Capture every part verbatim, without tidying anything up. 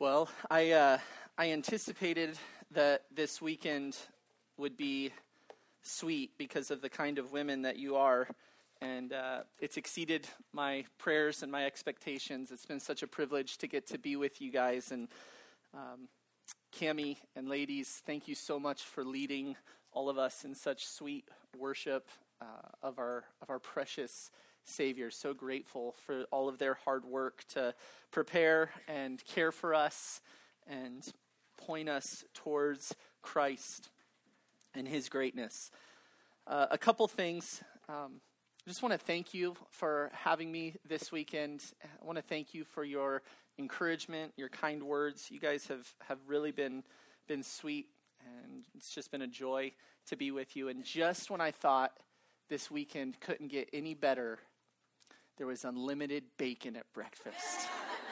Well, I uh, I anticipated that this weekend would be sweet because of the kind of women that you are, and uh, it's exceeded my prayers and my expectations. It's been such a privilege to get to be with you guys, and um, Cammie and ladies, thank you so much for leading all of us in such sweet worship uh, of our of our precious Savior. So grateful for all of their hard work to prepare and care for us and point us towards Christ and his greatness. Uh, a couple things. Um, I just want to thank you for having me this weekend. I want to thank you for your encouragement, your kind words. You guys have, have really been been sweet, and it's just been a joy to be with you. And just when I thought this weekend couldn't get any better, there was unlimited bacon at breakfast.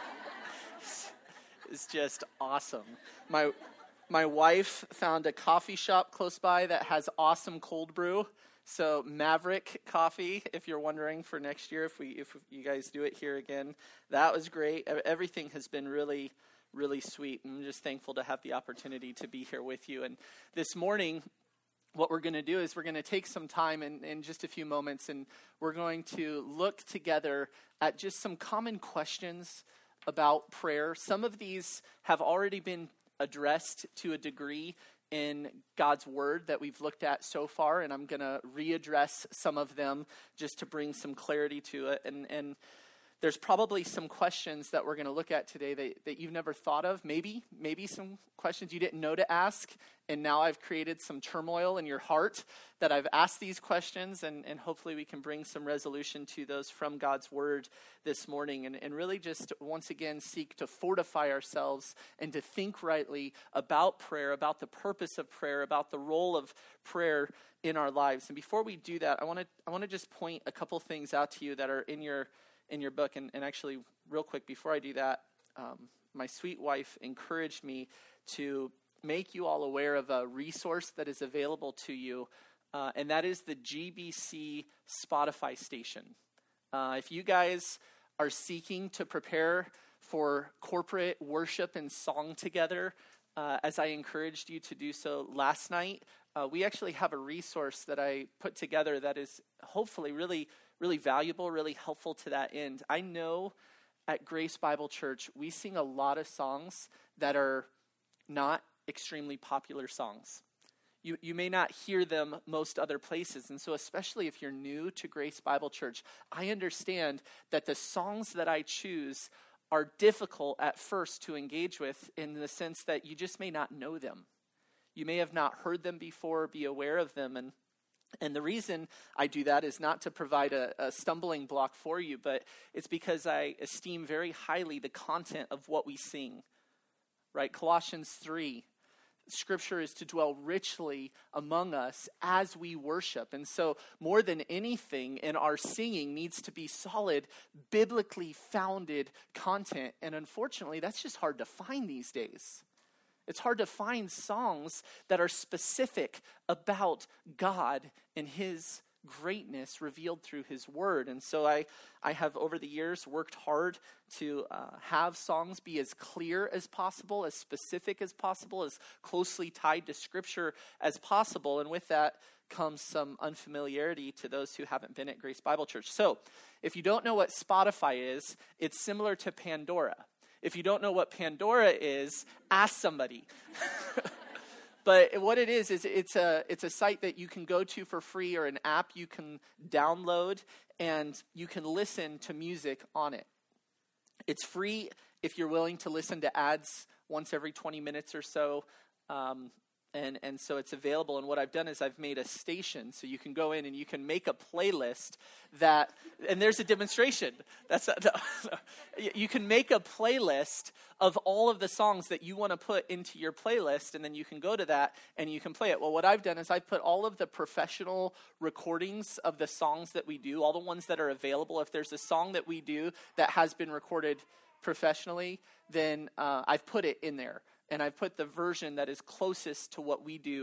It's just awesome. My my wife found a coffee shop close by that has awesome cold brew. So Maverick Coffee, if you're wondering for next year, if we if you guys do it here again, that was great. Everything has been really, really sweet. I'm just thankful to have the opportunity to be here with you. And this morning, what we're going to do is we're going to take some time in, in just a few moments, and we're going to look together at just some common questions about prayer. Some of these have already been addressed to a degree in God's Word that we've looked at so far, and I'm going to readdress some of them just to bring some clarity to it. And, and there's probably some questions that we're going to look at today that, that you've never thought of. Maybe, maybe some questions you didn't know to ask, and now I've created some turmoil in your heart that I've asked these questions, and, and hopefully we can bring some resolution to those from God's Word this morning, and, and really just once again seek to fortify ourselves and to think rightly about prayer, about the purpose of prayer, about the role of prayer in our lives. And before we do that, I want to I want to just point a couple things out to you that are in your in your book. And, and actually, real quick, before I do that, um, my sweet wife encouraged me to make you all aware of a resource that is available to you, uh, and that is the G B C Spotify station. Uh, if you guys are seeking to prepare for corporate worship and song together, uh, as I encouraged you to do so last night, uh, we actually have a resource that I put together that is hopefully really really valuable, really helpful to that end. I know at Grace Bible Church, we sing a lot of songs that are not extremely popular songs. You you may not hear them most other places, and so especially if you're new to Grace Bible Church, I understand that the songs that I choose are difficult at first to engage with in the sense that you just may not know them. You may have not heard them before, be aware of them, and And the reason I do that is not to provide a, a stumbling block for you, but it's because I esteem very highly the content of what we sing, right? Colossians three, Scripture is to dwell richly among us as we worship. And so more than anything in our singing needs to be solid, biblically founded content. And unfortunately, that's just hard to find these days. It's hard to find songs that are specific about God and his greatness revealed through his word. And so I, I have over the years worked hard to uh, have songs be as clear as possible, as specific as possible, as closely tied to Scripture as possible. And with that comes some unfamiliarity to those who haven't been at Grace Bible Church. So if you don't know what Spotify is, it's similar to Pandora. If you don't know what Pandora is, ask somebody. But what it is, is it's a it's a site that you can go to for free, or an app you can download, and you can listen to music on it. It's free if you're willing to listen to ads once every twenty minutes or so. Um, And and so it's available, and what I've done is I've made a station, so you can go in and you can make a playlist that, and there's a demonstration. That's a, no, no. You can make a playlist of all of the songs that you want to put into your playlist, and then you can go to that and you can play it. Well, what I've done is I've put all of the professional recordings of the songs that we do, all the ones that are available. If there's a song that we do that has been recorded professionally, then uh, I've put it in there. And I've put the version that is closest to what we do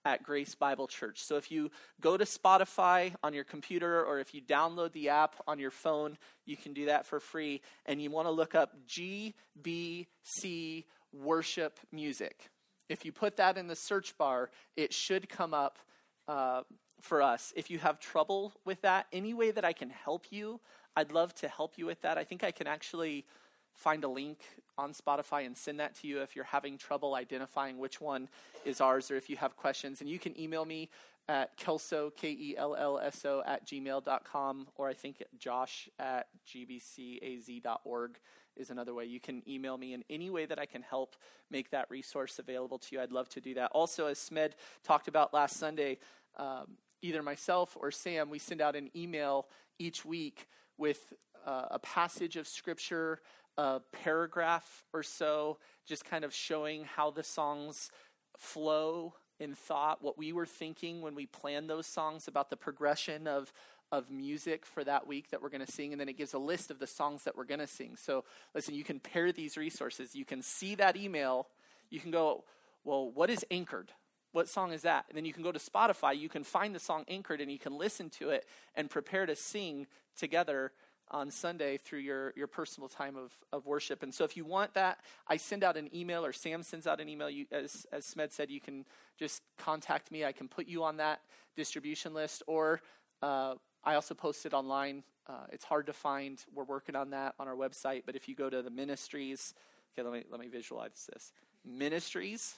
at Grace Bible Church. So if you go to Spotify on your computer, or if you download the app on your phone, you can do that for free. And you want to look up G B C Worship Music. If you put that in the search bar, it should come up uh, for us. If you have trouble with that, any way that I can help you, I'd love to help you with that. I think I can actually find a link on Spotify and send that to you if you're having trouble identifying which one is ours, or if you have questions. And you can email me at kelso, K E L L S O, at gmail dot com, or I think josh at g b c a z dot org is another way. You can email me in any way that I can help make that resource available to you. I'd love to do that. Also, as Smed talked about last Sunday, um, either myself or Sam, we send out an email each week with uh, a passage of Scripture, a paragraph or so, just kind of showing how the songs flow in thought, what we were thinking when we planned those songs, about the progression of of music for that week that we're going to sing, and then it gives a list of the songs that we're going to sing. So listen, you can pair these resources. You can see that email. You can go, well, what is Anchored? What song is that? And then you can go to Spotify. You can find the song Anchored, and you can listen to it and prepare to sing together on Sunday through your, your personal time of, of worship. And so if you want that, I send out an email, or Sam sends out an email. You, as, as Smed said, you can just contact me. I can put you on that distribution list, or uh, I also post it online. Uh, it's hard to find. We're working on that on our website. But if you go to the ministries, okay, let me let me visualize this. Ministries,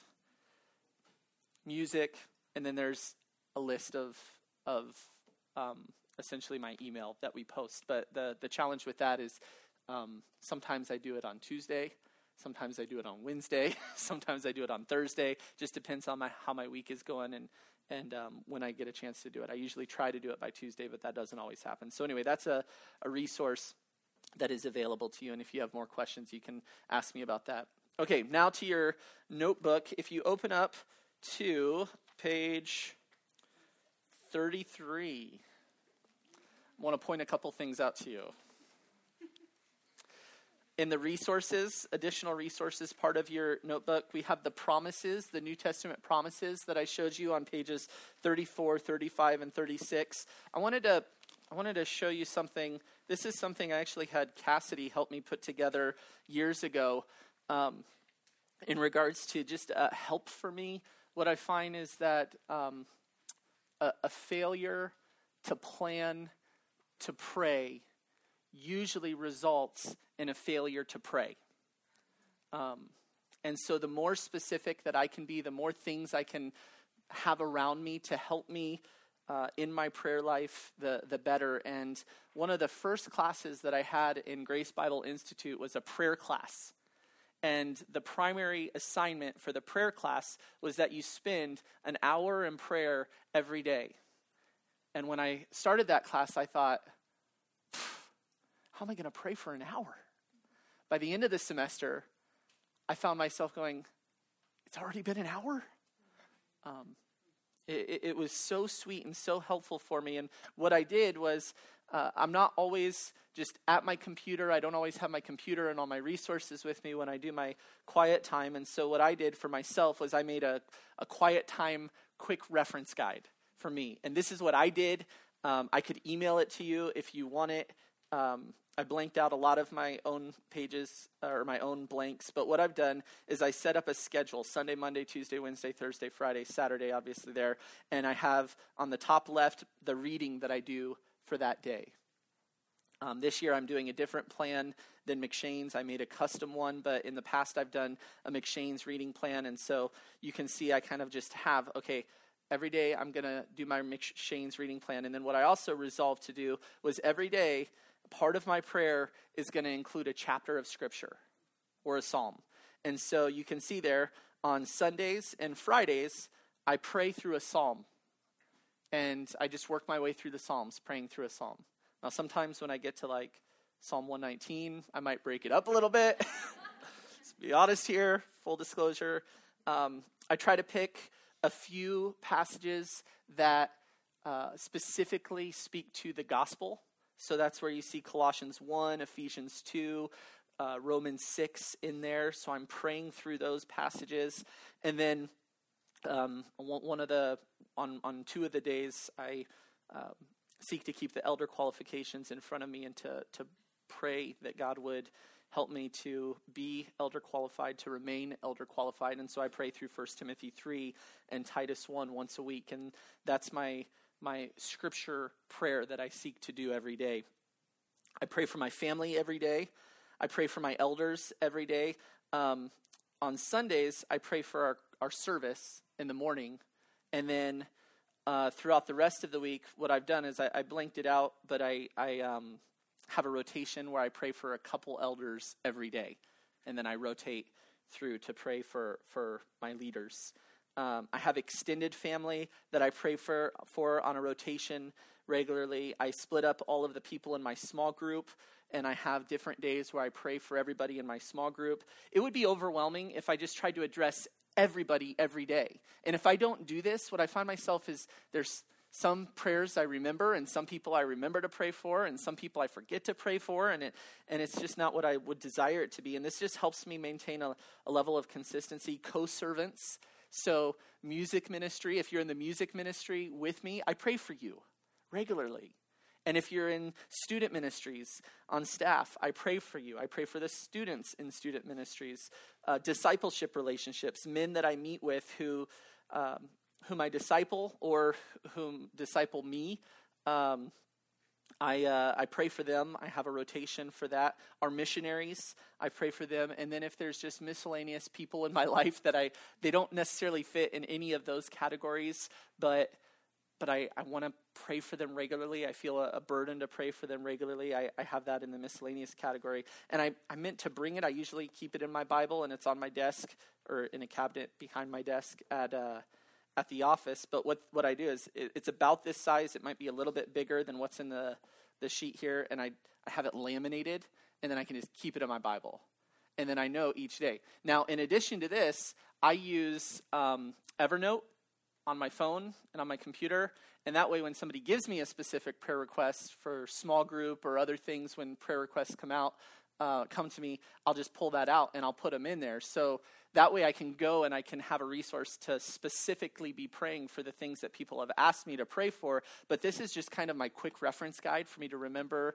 music, and then there's a list of of um, essentially my email that we post. But the the challenge with that is um, sometimes I do it on Tuesday, sometimes I do it on Wednesday, sometimes I do it on Thursday. Just depends on my how my week is going and and um, when I get a chance to do it. I usually try to do it by Tuesday, but that doesn't always happen. So anyway, that's a, a resource that is available to you. And if you have more questions, you can ask me about that. Okay, now to your notebook. If you open up to page thirty-three, I want to point a couple things out to you. In the resources, additional resources part of your notebook, we have the promises, the New Testament promises that I showed you on pages thirty-four, thirty-five, and thirty-six. I wanted to I wanted to show you something. This is something I actually had Cassidy help me put together years ago um, in regards to just uh, help for me. What I find is that um, a, a failure to plan, to pray, usually results in a failure to pray. Um, and so the more specific that I can be, the more things I can have around me to help me uh, in my prayer life, the, the better. And one of the first classes that I had in Grace Bible Institute was a prayer class. And the primary assignment for the prayer class was that you spend an hour in prayer every day. And when I started that class, I thought, how am I going to pray for an hour? By the end of the semester, I found myself going, it's already been an hour? Um, it, it was so sweet and so helpful for me. And what I did was, uh, I'm not always just at my computer. I don't always have my computer and all my resources with me when I do my quiet time. And so what I did for myself was I made a, a quiet time quick reference guide for me. And this is what I did. Um, I could email it to you if you want it. Um, I blanked out a lot of my own pages or my own blanks, but what I've done is I set up a schedule: Sunday, Monday, Tuesday, Wednesday, Thursday, Friday, Saturday, obviously there, and I have on the top left the reading that I do for that day. Um, this year I'm doing a different plan than McShane's. I made a custom one, but in the past I've done a McShane's reading plan, and so you can see I kind of just have, okay, every day I'm going to do my McShane's reading plan, and then what I also resolved to do was every day part of my prayer is going to include a chapter of Scripture or a psalm. And so you can see there on Sundays and Fridays, I pray through a psalm. And I just work my way through the Psalms, praying through a psalm. Now, sometimes when I get to like Psalm one nineteen, I might break it up a little bit. Let's be honest here, full disclosure. Um, I try to pick a few passages that uh, specifically speak to the gospel. So that's where you see Colossians one, Ephesians two, uh, Romans six in there. So I'm praying through those passages. And then Um, one one of the on on two of the days, I um, seek to keep the elder qualifications in front of me and to to pray that God would help me to be elder qualified, to remain elder qualified. And so I pray through First Timothy three and Titus one once a week, and that's my my scripture prayer that I seek to do every day. I pray for my family every day. I pray for my elders every day. Um, on Sundays, I pray for our, our service in the morning. And then uh, throughout the rest of the week, what I've done is I, I blanked it out, but I, I um, have a rotation where I pray for a couple elders every day. And then I rotate through to pray for, for my leaders. Um, I have extended family that I pray for, for on a rotation regularly. I split up all of the people in my small group, and I have different days where I pray for everybody in my small group. It would be overwhelming if I just tried to address everybody every day. And if I don't do this, what I find myself is there's some prayers I remember and some people I remember to pray for and some people I forget to pray for, and it and it's just not what I would desire it to be. And this just helps me maintain a, a level of consistency. Co-servants, so music ministry, if you're in the music ministry with me, I pray for you regularly. And if you're in student ministries on staff, I pray for you. I pray for the students in student ministries, uh, discipleship relationships, men that I meet with who, um, whom I disciple or whom disciple me. Um, I uh, I pray for them. I have a rotation for that. Our missionaries, I pray for them. And then if there's just miscellaneous people in my life that I they don't necessarily fit in any of those categories, but but I, I want to pray for them regularly. I feel a, a burden to pray for them regularly. I, I have that in the miscellaneous category. And I, I meant to bring it. I usually keep it in my Bible, and it's on my desk or in a cabinet behind my desk at uh, at the office. But what, what I do is it, it's about this size. It might be a little bit bigger than what's in the, the sheet here. And I, I have it laminated, and then I can just keep it in my Bible. And then I know each day. Now, in addition to this, I use um, Evernote on my phone and on my computer, and that way when somebody gives me a specific prayer request for small group or other things, when prayer requests come out, uh, come to me, I'll just pull that out and I'll put them in there. So that way I can go and I can have a resource to specifically be praying for the things that people have asked me to pray for. But this is just kind of my quick reference guide for me to remember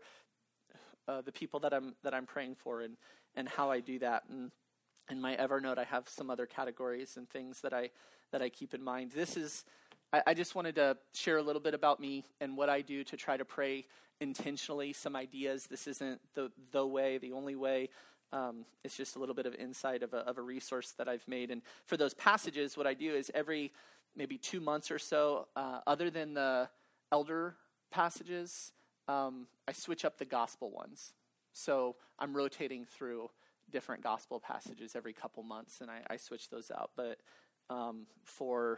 uh, the people that I'm that I'm praying for and, and how I do that. And in my Evernote, I have some other categories and things that I that I keep in mind. This is, I, I just wanted to share a little bit about me and what I do to try to pray intentionally, some ideas. This isn't the the way, the only way. Um, it's just a little bit of insight of a, of a resource that I've made. And for those passages, what I do is every maybe two months or so, uh, other than the elder passages, um, I switch up the gospel ones. So I'm rotating through different gospel passages every couple months, and I, I switch those out. But um, for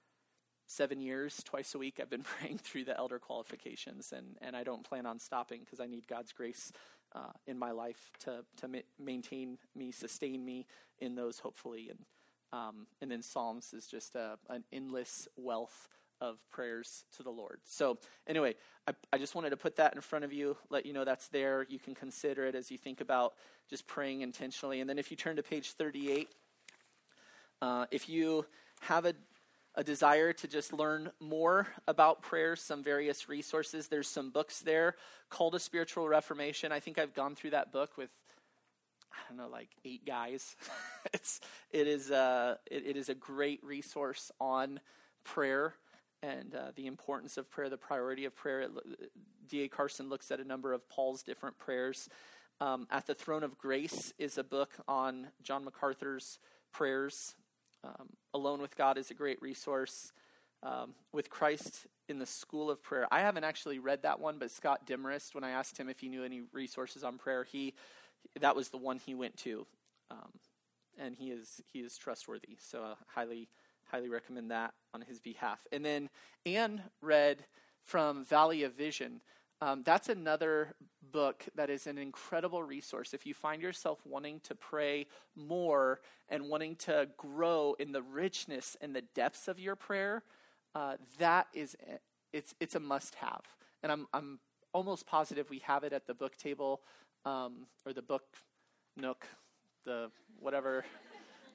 seven years, twice a week, I've been praying through the elder qualifications, and, and I don't plan on stopping because I need God's grace uh, in my life to to ma- maintain me, sustain me in those, hopefully. And um, and then Psalms is just a, an endless wealth of prayers to the Lord. So anyway, I, I just wanted to put that in front of you, let you know that's there. You can consider it as you think about just praying intentionally. And then if you turn to page thirty-eight, uh, if you have a, a desire to just learn more about prayer, some various resources, there's some books there. Call to Spiritual Reformation. I think I've gone through that book with, I don't know, like eight guys. it's it is a it, it is a great resource on prayer and uh, the importance of prayer, the priority of prayer. D A Carson looks at a number of Paul's different prayers. Um, At the Throne of Grace is a book on John MacArthur's prayers. Um, Alone with God is a great resource. Um, with Christ in the School of Prayer. I haven't actually read that one, but Scott Demarest, when I asked him if he knew any resources on prayer, he that was the one he went to, um, and he is he is trustworthy. So uh, highly highly recommend that on his behalf. And then Anne read from Valley of Vision. Um, that's another book that is an incredible resource. If you find yourself wanting to pray more and wanting to grow in the richness and the depths of your prayer, uh, that is it's it's a must-have. And I'm I'm almost positive we have it at the book table um, or the book nook, the whatever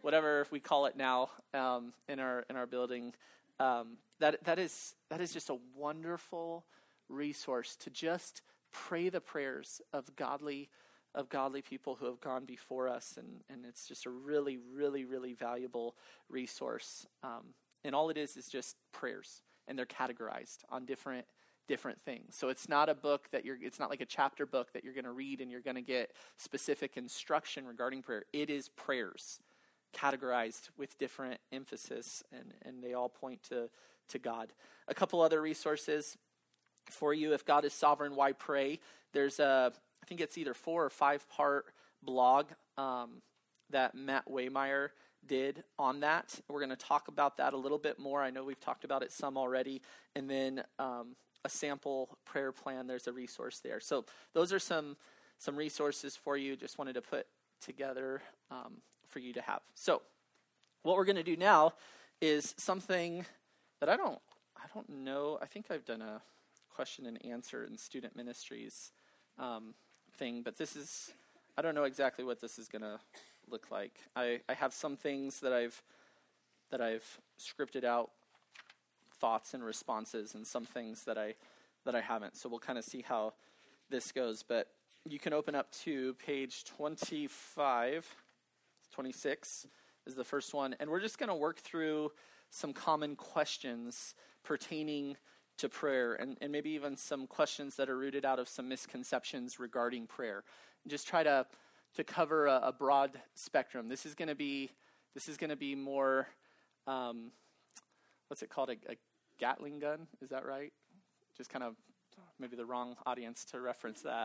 whatever we call it now um, in our in our building. Um, that that is that is just a wonderful resource to just pray the prayers of godly of godly people who have gone before us, and and it's just a really really really valuable resource. Um, and all it is is just prayers, and they're categorized on different different things. So it's not a book that you're, it's not like a chapter book that you're going to read and you're going to get specific instruction regarding prayer. It is prayers categorized with different emphasis, and, and they all point to, to God. A couple other resources for you. If God is sovereign, why pray? There's a, I think it's either four or five part blog um, that Matt Waymeyer did on that. We're going to talk about that a little bit more. I know we've talked about it some already. And then um, a sample prayer plan, there's a resource there. So those are some some resources for you. Just wanted to put together um, for you to have. So what we're going to do now is something that I don't I don't know. I think I've done a question and answer in student ministries um, thing, but this is, I don't know exactly what this is going to look like. I, I have some things that I've that I've scripted out, thoughts and responses, and some things that I that I haven't. So we'll kind of see how this goes. But you can open up to page twenty-five, twenty-six is the first one, and we're just going to work through some common questions pertaining to prayer, and, and maybe even some questions that are rooted out of some misconceptions regarding prayer. And just try to to cover a, a broad spectrum. This is going to be this is going to be more um, what's it called? A, a Gatling gun? Is that right? Just kind of maybe the wrong audience to reference that.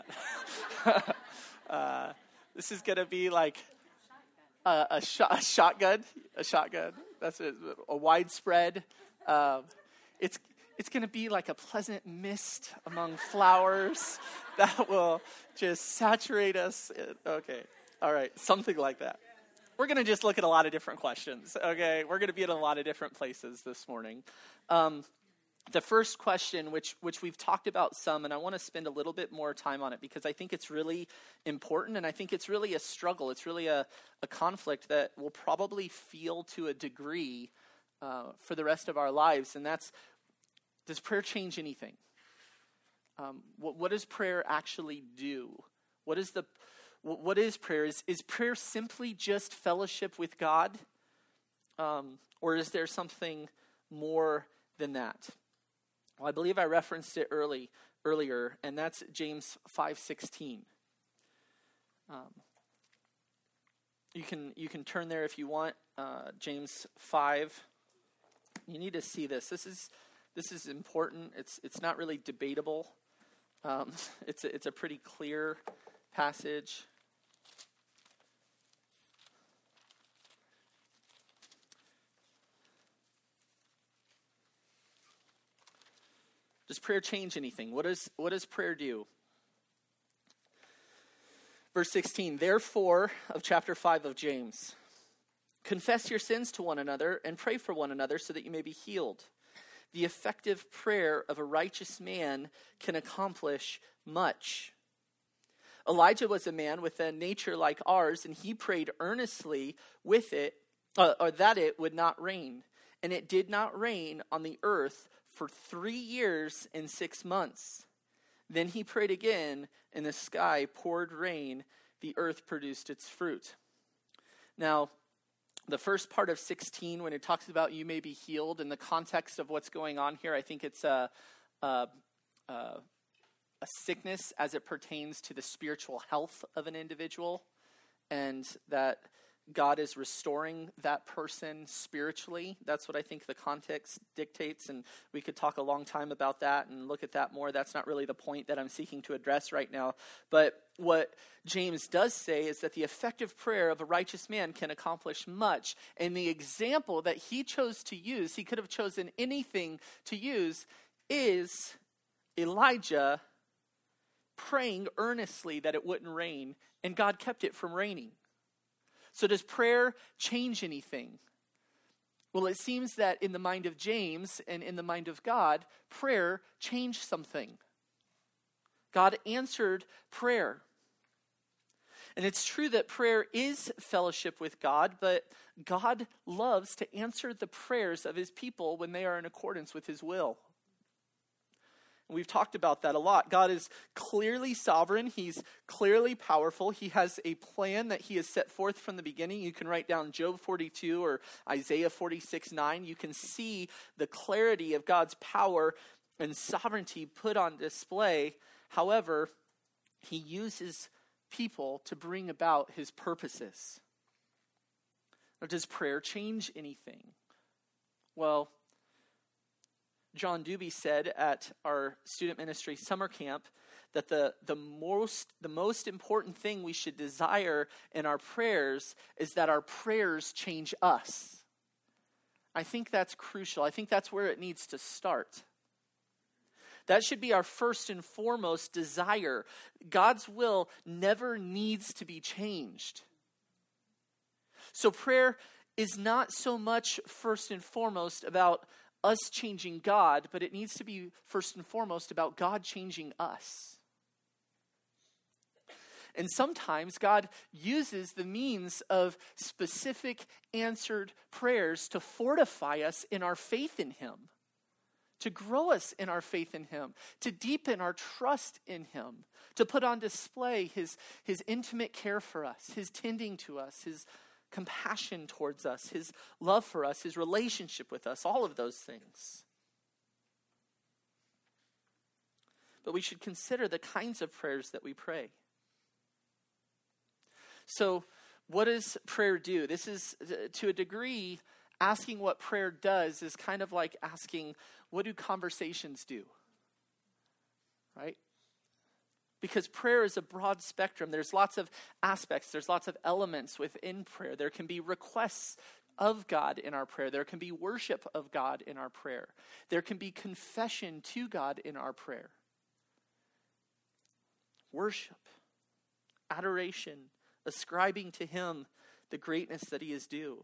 uh, this is going to be like a, a, sh- a shotgun. A shotgun. That's a, a widespread. Um, it's it's going to be like a pleasant mist among flowers that will just saturate us. In, okay. All right. Something like that. We're going to just look at a lot of different questions, okay? We're going to be in a lot of different places this morning. Um, the first question, which which we've talked about some, and I want to spend a little bit more time on it because I think it's really important, and I think it's really a struggle. It's really a, a conflict that we'll probably feel to a degree uh, for the rest of our lives, and that's, does prayer change anything? Um, what, what does prayer actually do? What is the... What is prayer? Is, is prayer simply just fellowship with God? Um, or is there something more than that? Well, I believe I referenced it early earlier, and that's James five sixteen. Um, you can you can turn there if you want. Uh, James five. You need to see this. This is this is important. It's it's not really debatable. Um, it's a, it's a pretty clear passage. Does prayer change anything? What does what does prayer do? Verse sixteen, therefore, of chapter five of James, confess your sins to one another and pray for one another so that you may be healed. The effective prayer of a righteous man can accomplish much. Elijah was a man with a nature like ours, and he prayed earnestly with it, uh, or that it would not rain. And it did not rain on the earth for three years and six months. Then he prayed again, and the sky poured rain. The earth produced its fruit. Now, the first part of sixteen, when it talks about you may be healed, in the context of what's going on here, I think it's a, a, a, a sickness as it pertains to the spiritual health of an individual, and that God is restoring that person spiritually. That's what I think the context dictates, and we could talk a long time about that and look at that more. That's not really the point that I'm seeking to address right now. But what James does say is that the effective prayer of a righteous man can accomplish much. And the example that he chose to use, he could have chosen anything to use, is Elijah praying earnestly that it wouldn't rain, and God kept it from raining. So does prayer change anything? Well, it seems that in the mind of James and in the mind of God, prayer changed something. God answered prayer. And it's true that prayer is fellowship with God, but God loves to answer the prayers of his people when they are in accordance with his will. We've talked about that a lot. God is clearly sovereign. He's clearly powerful. He has a plan that he has set forth from the beginning. You can write down Job forty-two or Isaiah forty-six nine. You can see the clarity of God's power and sovereignty put on display. However, he uses people to bring about his purposes. Now, does prayer change anything? Well, John Doobie said at our student ministry summer camp that the, the most the most important thing we should desire in our prayers is that our prayers change us. I think that's crucial. I think that's where it needs to start. That should be our first and foremost desire. God's will never needs to be changed. So prayer is not so much first and foremost about us changing God, but it needs to be first and foremost about God changing us. And sometimes God uses the means of specific answered prayers to fortify us in our faith in him, to grow us in our faith in him, to deepen our trust in him, to put on display his, his intimate care for us, his tending to us, his compassion towards us, his love for us, his relationship with us, all of those things. But we should consider the kinds of prayers that we pray. So, what does prayer do? This is, to a degree, asking what prayer does is kind of like asking, what do conversations do? Right? Because prayer is a broad spectrum. There's lots of aspects. There's lots of elements within prayer. There can be requests of God in our prayer. There can be worship of God in our prayer. There can be confession to God in our prayer. Worship, adoration, ascribing to him the greatness that he is due.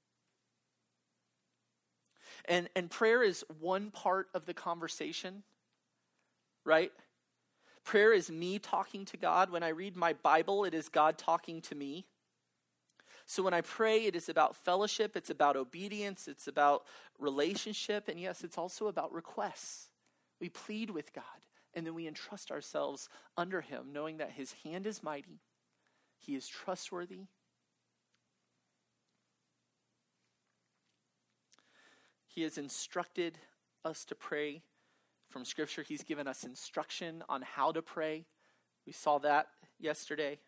And, and prayer is one part of the conversation, right? Prayer is me talking to God. When I read my Bible, it is God talking to me. So when I pray, it is about fellowship, it's about obedience, it's about relationship, and yes, it's also about requests. We plead with God, and then we entrust ourselves under him, knowing that his hand is mighty, he is trustworthy. He has instructed us to pray. From Scripture, he's given us instruction on how to pray. We saw that yesterday.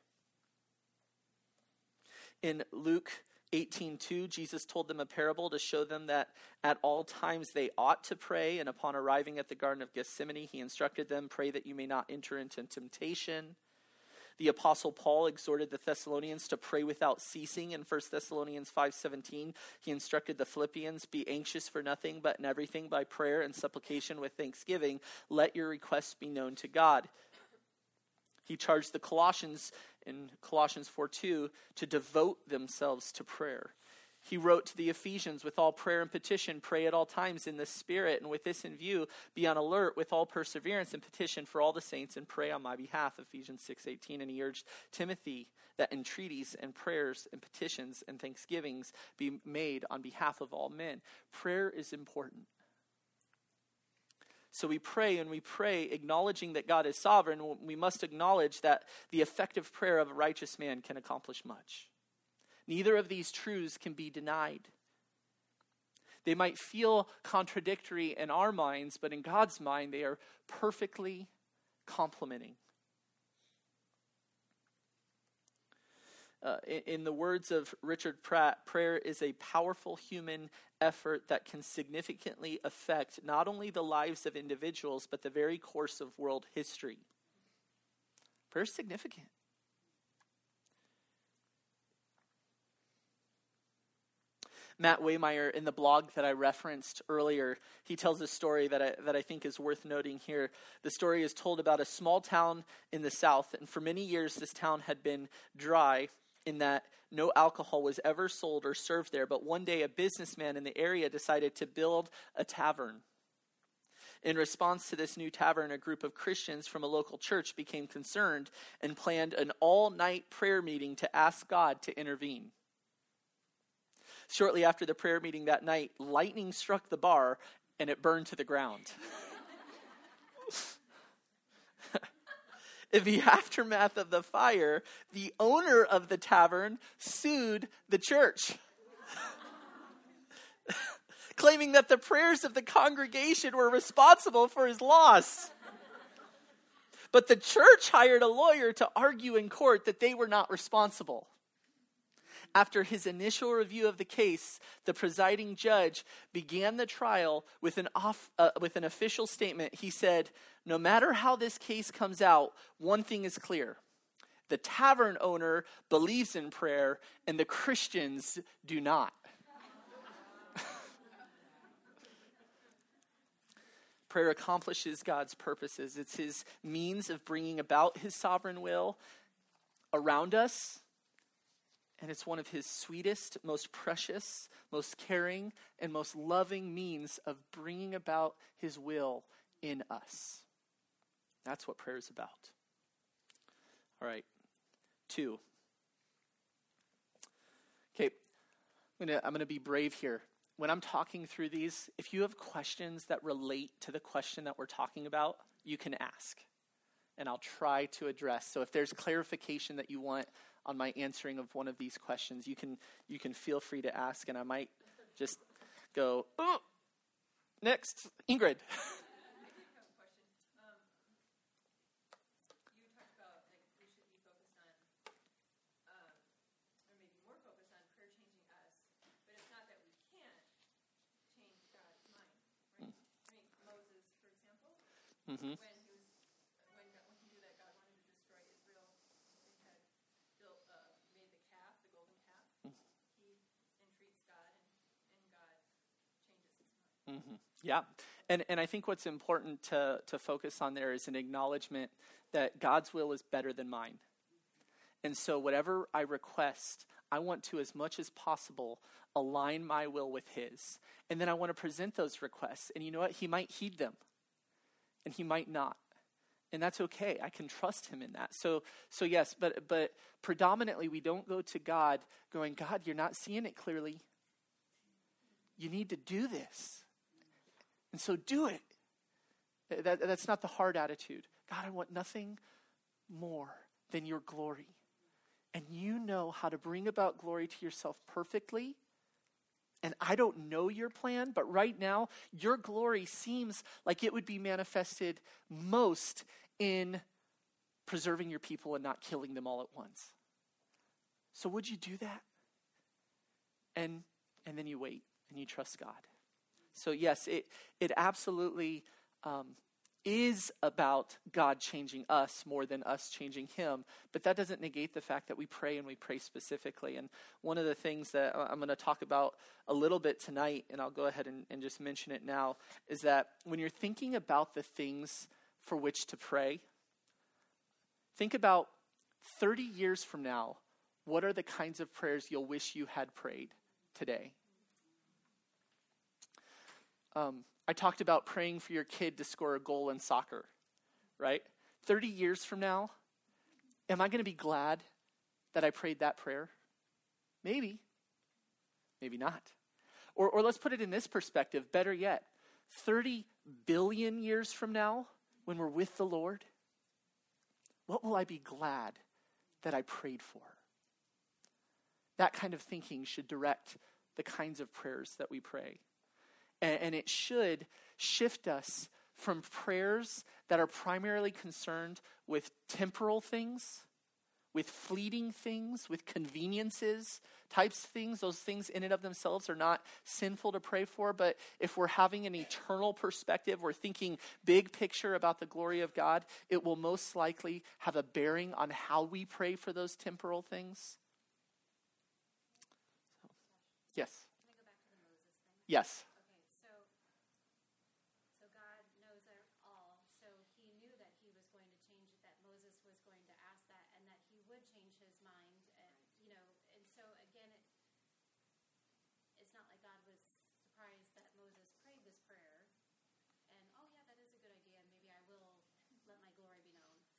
In Luke eighteen two, Jesus told them a parable to show them that at all times they ought to pray. And upon arriving at the Garden of Gethsemane, he instructed them, pray that you may not enter into temptation. The Apostle Paul exhorted the Thessalonians to pray without ceasing. In First Thessalonians five seventeen, he instructed the Philippians, be anxious for nothing, but in everything by prayer and supplication with thanksgiving, let your requests be known to God. He charged the Colossians in Colossians four two to devote themselves to prayer. He wrote to the Ephesians, with all prayer and petition, pray at all times in the Spirit, and with this in view, be on alert with all perseverance and petition for all the saints, and pray on my behalf, Ephesians six eighteen. And he urged Timothy that entreaties and prayers and petitions and thanksgivings be made on behalf of all men. Prayer is important. So we pray, and we pray acknowledging that God is sovereign. We must acknowledge that the effective prayer of a righteous man can accomplish much. Neither of these truths can be denied. They might feel contradictory in our minds, but in God's mind, they are perfectly complementing. Uh, in, in the words of Richard Pratt, prayer is a powerful human effort that can significantly affect not only the lives of individuals, but the very course of world history. Prayer is significant. Matt Waymeyer, in the blog that I referenced earlier, he tells a story that I, that I think is worth noting here. The story is told about a small town in the South, and for many years this town had been dry in that no alcohol was ever sold or served there. But one day a businessman in the area decided to build a tavern. In response to this new tavern, a group of Christians from a local church became concerned and planned an all-night prayer meeting to ask God to intervene. Shortly after the prayer meeting that night, lightning struck the bar and it burned to the ground. In the aftermath of the fire, the owner of the tavern sued the church, claiming that the prayers of the congregation were responsible for his loss. But the church hired a lawyer to argue in court that they were not responsible. After his initial review of the case, the presiding judge began the trial with an off, uh, with an official statement. He said, "No matter how this case comes out, one thing is clear. The tavern owner believes in prayer, and the Christians do not." Prayer accomplishes God's purposes. It's his means of bringing about his sovereign will around us. And it's one of his sweetest, most precious, most caring, and most loving means of bringing about his will in us. That's what prayer is about. All right. Two. Okay. I'm gonna, I'm gonna be brave here. When I'm talking through these, if you have questions that relate to the question that we're talking about, you can ask. And I'll try to address. So if there's clarification that you want on my answering of one of these questions, you can you can feel free to ask, and I might just go, oh, next, Ingrid. Mm-hmm. When he was, when, when he knew that God wanted to destroy Israel, and had built, uh, made the calf, the golden calf, mm-hmm. he entreats God, and, and God changes his mind. Mm-hmm. Yeah, and and I think what's important to to focus on there is an acknowledgement that God's will is better than mine, and so whatever I request, I want to, as much as possible, align my will with his, and then I want to present those requests, and you know what? He might heed them. And he might not. And that's okay. I can trust him in that. So so yes, but but predominantly we don't go to God going, God, you're not seeing it clearly. You need to do this. And so do it. That, that's not the hard attitude. God, I want nothing more than your glory. And you know how to bring about glory to yourself perfectly. And I don't know your plan, but right now, your glory seems like it would be manifested most in preserving your people and not killing them all at once. So would you do that? And and then you wait and you trust God. So yes, it it absolutely um, is about God changing us more than us changing him, but that doesn't negate the fact that we pray and we pray specifically. And one of the things that I'm going to talk about a little bit tonight, and I'll go ahead and, and just mention it now, is that when you're thinking about the things for which to pray, think about thirty years from now, what are the kinds of prayers you'll wish you had prayed today? Um, I talked about praying for your kid to score a goal in soccer, right? thirty years from now, am I going to be glad that I prayed that prayer? Maybe. Maybe not. Or, or let's put it in this perspective, better yet, thirty billion years from now, when we're with the Lord, what will I be glad that I prayed for? That kind of thinking should direct the kinds of prayers that we pray. And it should shift us from prayers that are primarily concerned with temporal things, with fleeting things, with conveniences, types of things. Those things in and of themselves are not sinful to pray for, but if we're having an eternal perspective, we're thinking big picture about the glory of God, it will most likely have a bearing on how we pray for those temporal things. So, yes. Can I go back to the Moses thing? Yes. It's not like God was surprised that Moses prayed this prayer and, oh yeah, that's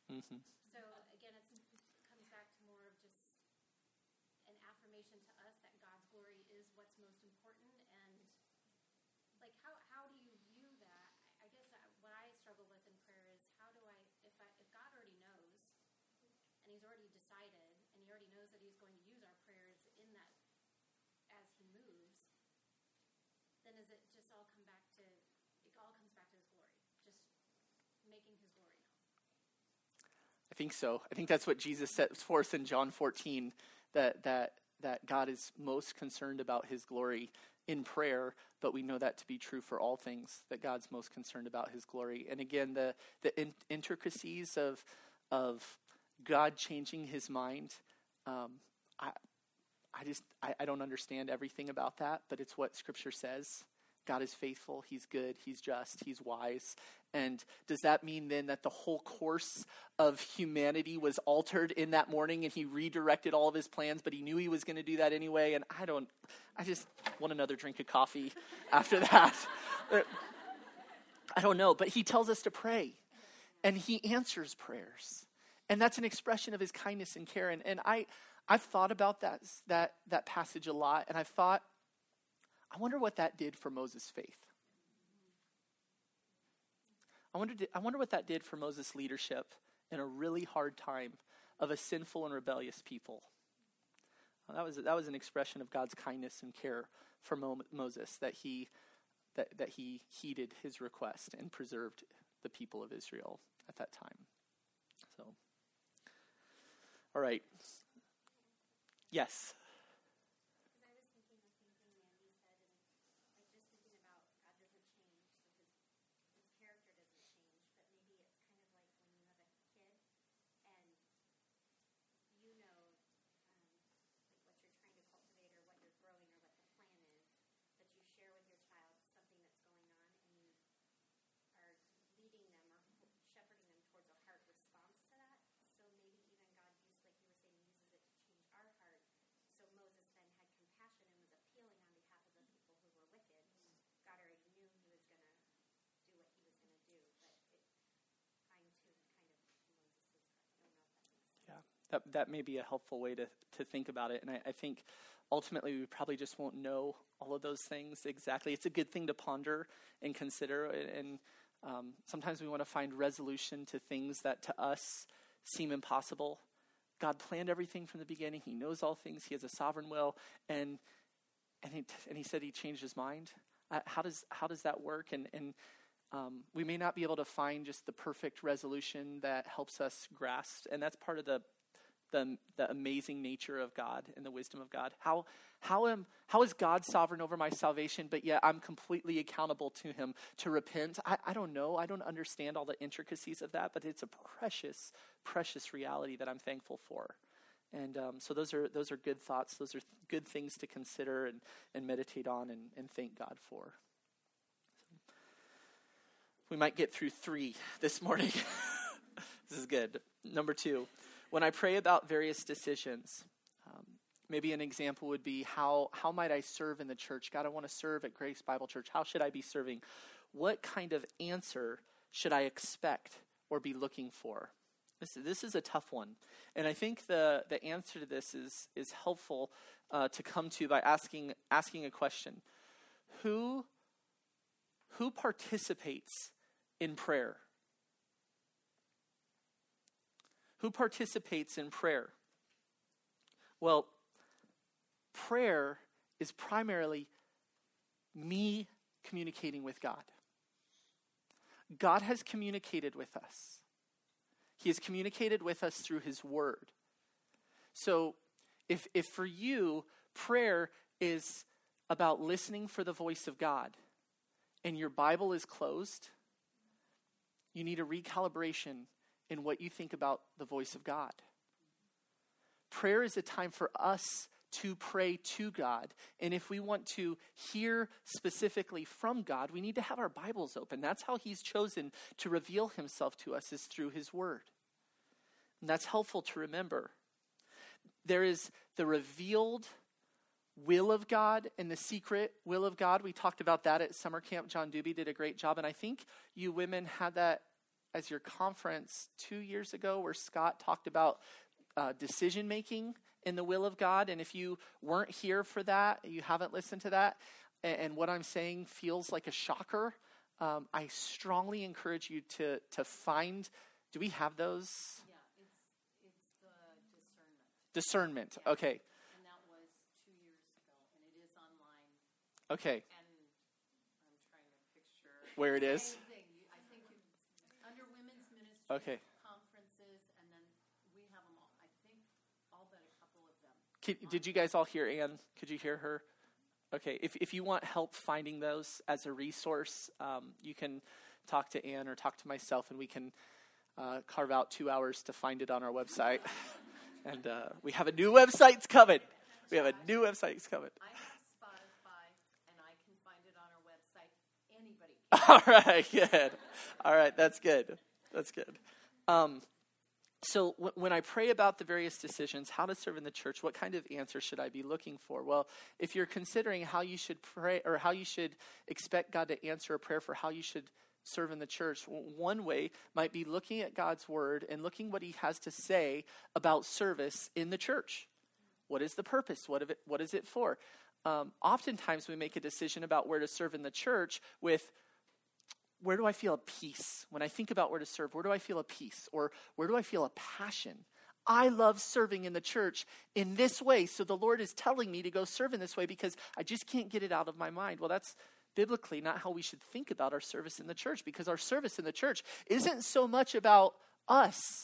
Mm-hmm. So again, it's, it comes back to more of just an affirmation to us that God's glory is what's most important. And like, how how do you view that? I guess I, what I struggle with in prayer is how do I, if I, if God already knows, and He's already decided, and He already knows that He's going to use our prayers in that as He moves, then does it just all come back to, it all comes back to His glory, just making His glory known? I think so. I think that's what Jesus sets forth in John fourteen, that that that God is most concerned about his glory in prayer, but we know that to be true for all things, that God's most concerned about his glory. And again, the the in, intricacies of of God changing his mind, um, I I just I, I don't understand everything about that, but it's what Scripture says. God is faithful, he's good, he's just, he's wise. And does that mean then that the whole course of humanity was altered in that morning and he redirected all of his plans, but he knew he was going to do that anyway? And I don't, I just want another drink of coffee after that. I don't know, but he tells us to pray and he answers prayers. And that's an expression of his kindness and care. And, and I, I've thought about that, that, that passage a lot, and I've thought, I wonder what that did for Moses' faith. I wonder, I wonder what that did for Moses' leadership in a really hard time of a sinful and rebellious people. Well, that was that was an expression of God's kindness and care for Mo- Moses, that he that that he heeded his request and preserved the people of Israel at that time. So, all right, yes. That that may be a helpful way to, to think about it. And I, I think ultimately we probably just won't know all of those things exactly. It's a good thing to ponder and consider. And um, sometimes we want to find resolution to things that to us seem impossible. God planned everything from the beginning. He knows all things. He has a sovereign will. And and he, and he said he changed his mind. Uh, how does how does that work? And, and um, we may not be able to find just the perfect resolution that helps us grasp. And that's part of the The, the amazing nature of God and the wisdom of God. How how am how is God sovereign over my salvation, but yet I'm completely accountable to him to repent? I, I don't know. I don't understand all the intricacies of that, but it's a precious, precious reality that I'm thankful for. And um, so those are those are good thoughts. Those are th- good things to consider and, and meditate on and, and thank God for. So we might get through three this morning. This is good. Number two. When I pray about various decisions, um, maybe an example would be how how might I serve in the church? God, I want to serve at Grace Bible Church. How should I be serving? What kind of answer should I expect or be looking for? This, this is a tough one. And I think the, the answer to this is, is helpful uh, to come to by asking asking a question. Who, who participates in prayer? Who participates in prayer? Well, prayer is primarily me communicating with God. God has communicated with us. He has communicated with us through his word. So if, if for you, prayer is about listening for the voice of God and your Bible is closed, you need a recalibration in what you think about the voice of God. Prayer is a time for us to pray to God. And if we want to hear specifically from God, we need to have our Bibles open. That's how he's chosen to reveal himself to us, is through his word. And that's helpful to remember. There is the revealed will of God and the secret will of God. We talked about that at summer camp. John Doobie did a great job. And I think you women had that as your conference two years ago where Scott talked about uh, decision making in the will of God. And if you weren't here for that, you haven't listened to that, and, and what I'm saying feels like a shocker, um, I strongly encourage you to to find, do we have those? Yeah, it's it's the discernment. Discernment, Yeah. okay. And that was two years ago, and it is online. Okay, And I'm trying to picture where it the is? same thing. You- I think you, under women's ministry Okay. conferences, and then we have them all. I think all but a couple of them. Can, did you guys all hear Ann? Could you hear her? Okay, if if you want help finding those as a resource, um, you can talk to Ann or talk to myself, and we can uh, carve out two hours to find it on our website. And uh, we have a new website's coming. We have a new website's coming. I have Spotify, and I can find it on our website. Anybody can. All right, good. All right, that's good. That's good. Um, so w- when I pray about the various decisions, how to serve in the church, what kind of answer should I be looking for? Well, if you're considering how you should pray or how you should expect God to answer a prayer for how you should serve in the church, w- one way might be looking at God's word and looking what he has to say about service in the church. What is the purpose? What, of it, what is it for? Um, oftentimes we make a decision about where to serve in the church with, where do I feel a peace? When I think about where to serve, where do I feel a peace? Or where do I feel a passion? I love serving in the church in this way, so the Lord is telling me to go serve in this way because I just can't get it out of my mind. Well, that's biblically not how we should think about our service in the church, because our service in the church isn't so much about us.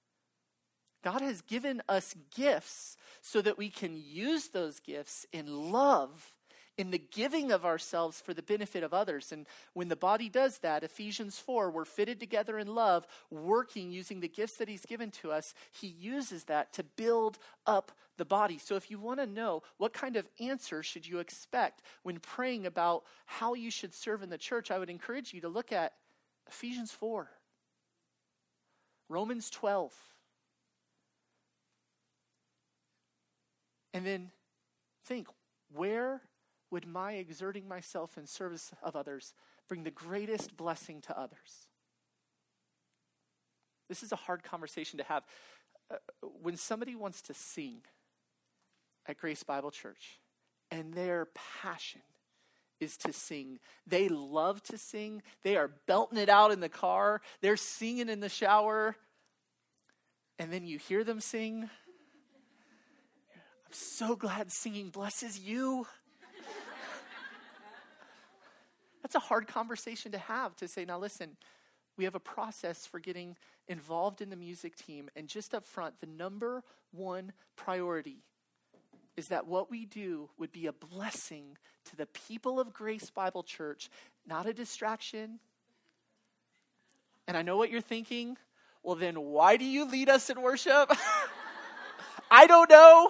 God has given us gifts so that we can use those gifts in love, in the giving of ourselves for the benefit of others. And when the body does that, Ephesians four, we're fitted together in love, working, using the gifts that he's given to us. He uses that to build up the body. So if you want to know what kind of answer should you expect when praying about how you should serve in the church, I would encourage you to look at Ephesians four, Romans twelve, and then think, where would my exerting myself in service of others bring the greatest blessing to others? This is a hard conversation to have. Uh, when somebody wants to sing at Grace Bible Church and their passion is to sing, they love to sing, they are belting it out in the car, they're singing in the shower, and then you hear them sing, I'm so glad singing blesses you. That's a hard conversation to have, to say, now listen, we have a process for getting involved in the music team. And just up front, the number one priority is that what we do would be a blessing to the people of Grace Bible Church, not a distraction. And I know what you're thinking. Well, then why do you lead us in worship? I don't know.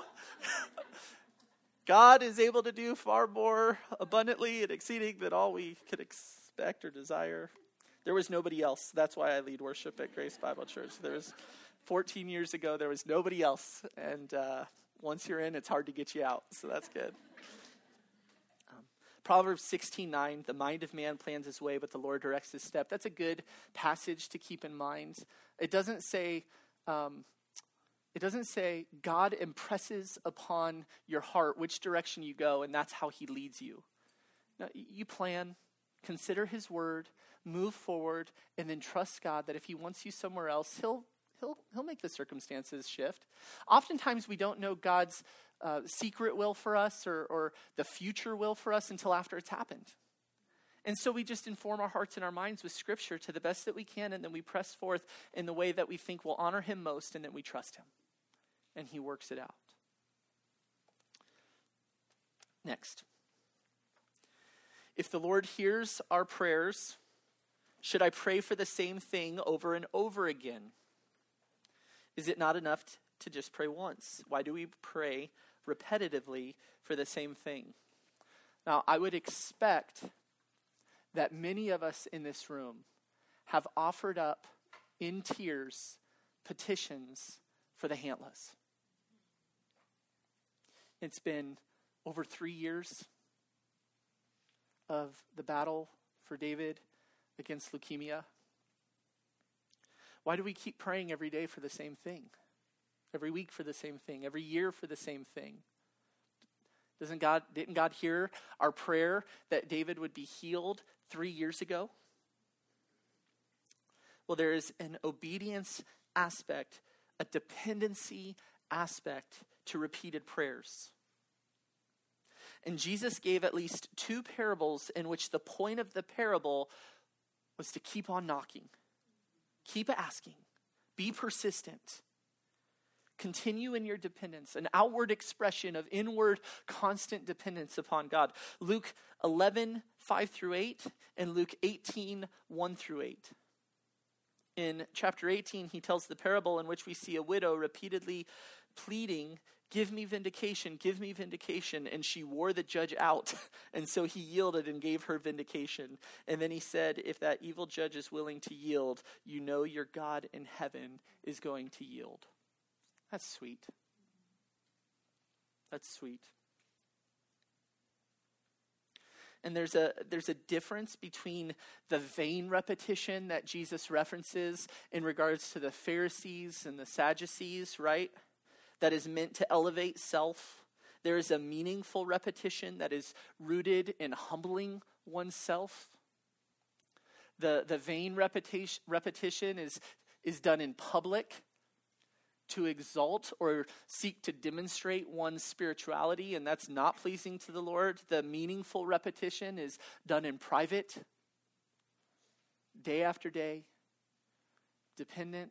God is able to do far more abundantly and exceeding than all we could expect or desire. There was nobody else. That's why I lead worship at Grace Bible Church. There was fourteen years ago, there was nobody else. And uh, once you're in, it's hard to get you out. So that's good. Um, Proverbs sixteen nine, the mind of man plans his way, but the Lord directs his step. That's a good passage to keep in mind. It doesn't say... Um, It doesn't say God impresses upon your heart which direction you go, and that's how he leads you. No, you plan, consider his word, move forward, and then trust God that if he wants you somewhere else, he'll he'll he'll make the circumstances shift. Oftentimes we don't know God's uh, secret will for us or, or the future will for us until after it's happened. And so we just inform our hearts and our minds with Scripture to the best that we can, and then we press forth in the way that we think will honor him most, and then we trust him. And he works it out. Next. If the Lord hears our prayers, should I pray for the same thing over and over again? Is it not enough t- to just pray once? Why do we pray repetitively for the same thing? Now, I would expect that many of us in this room have offered up in tears petitions for the Hantless. It's been over three years of the battle for David against leukemia. Why do we keep praying every day for the same thing? Every week for the same thing? Every year for the same thing? Doesn't God, didn't God hear our prayer that David would be healed three years ago? Well, there is an obedience aspect, a dependency aspect to repeated prayers. And Jesus gave at least two parables in which the point of the parable was to keep on knocking. Keep asking. Be persistent. Continue in your dependence, an outward expression of inward constant dependence upon God. Luke eleven, five through eight, and Luke eighteen, one through eight. In chapter eighteen, he tells the parable in which we see a widow repeatedly pleading, give me vindication, give me vindication. And she wore the judge out. And so he yielded and gave her vindication. And then he said, if that evil judge is willing to yield, you know your God in heaven is going to yield. That's sweet. That's sweet. And there's a there's a difference between the vain repetition that Jesus references in regards to the Pharisees and the Sadducees, right? That is meant to elevate self. There is a meaningful repetition that is rooted in humbling oneself. The the vain repetition repetition is is done in public to exalt or seek to demonstrate one's spirituality, and that's not pleasing to the Lord. The meaningful repetition is done in private, day after day, dependent,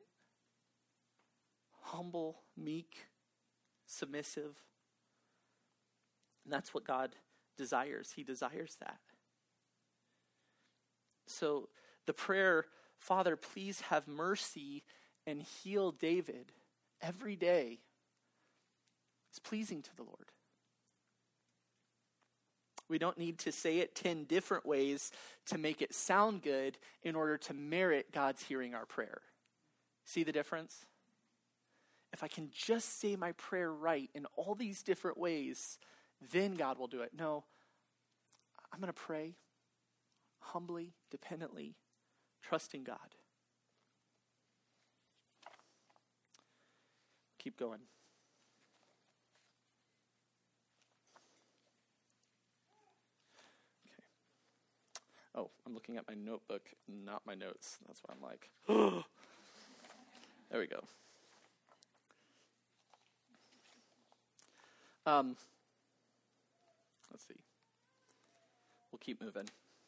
humble, meek, submissive. And that's what God desires. He desires that. So the prayer, Father, please have mercy and heal David, every day is pleasing to the Lord. We don't need to say it ten different ways to make it sound good in order to merit God's hearing our prayer. See the difference? If I can just say my prayer right in all these different ways, then God will do it. No, I'm going to pray humbly, dependently, trusting God. Keep going. Okay. Oh, I'm looking at my notebook, not my notes. That's what I'm like. There we go. Um, let's see. We'll keep moving.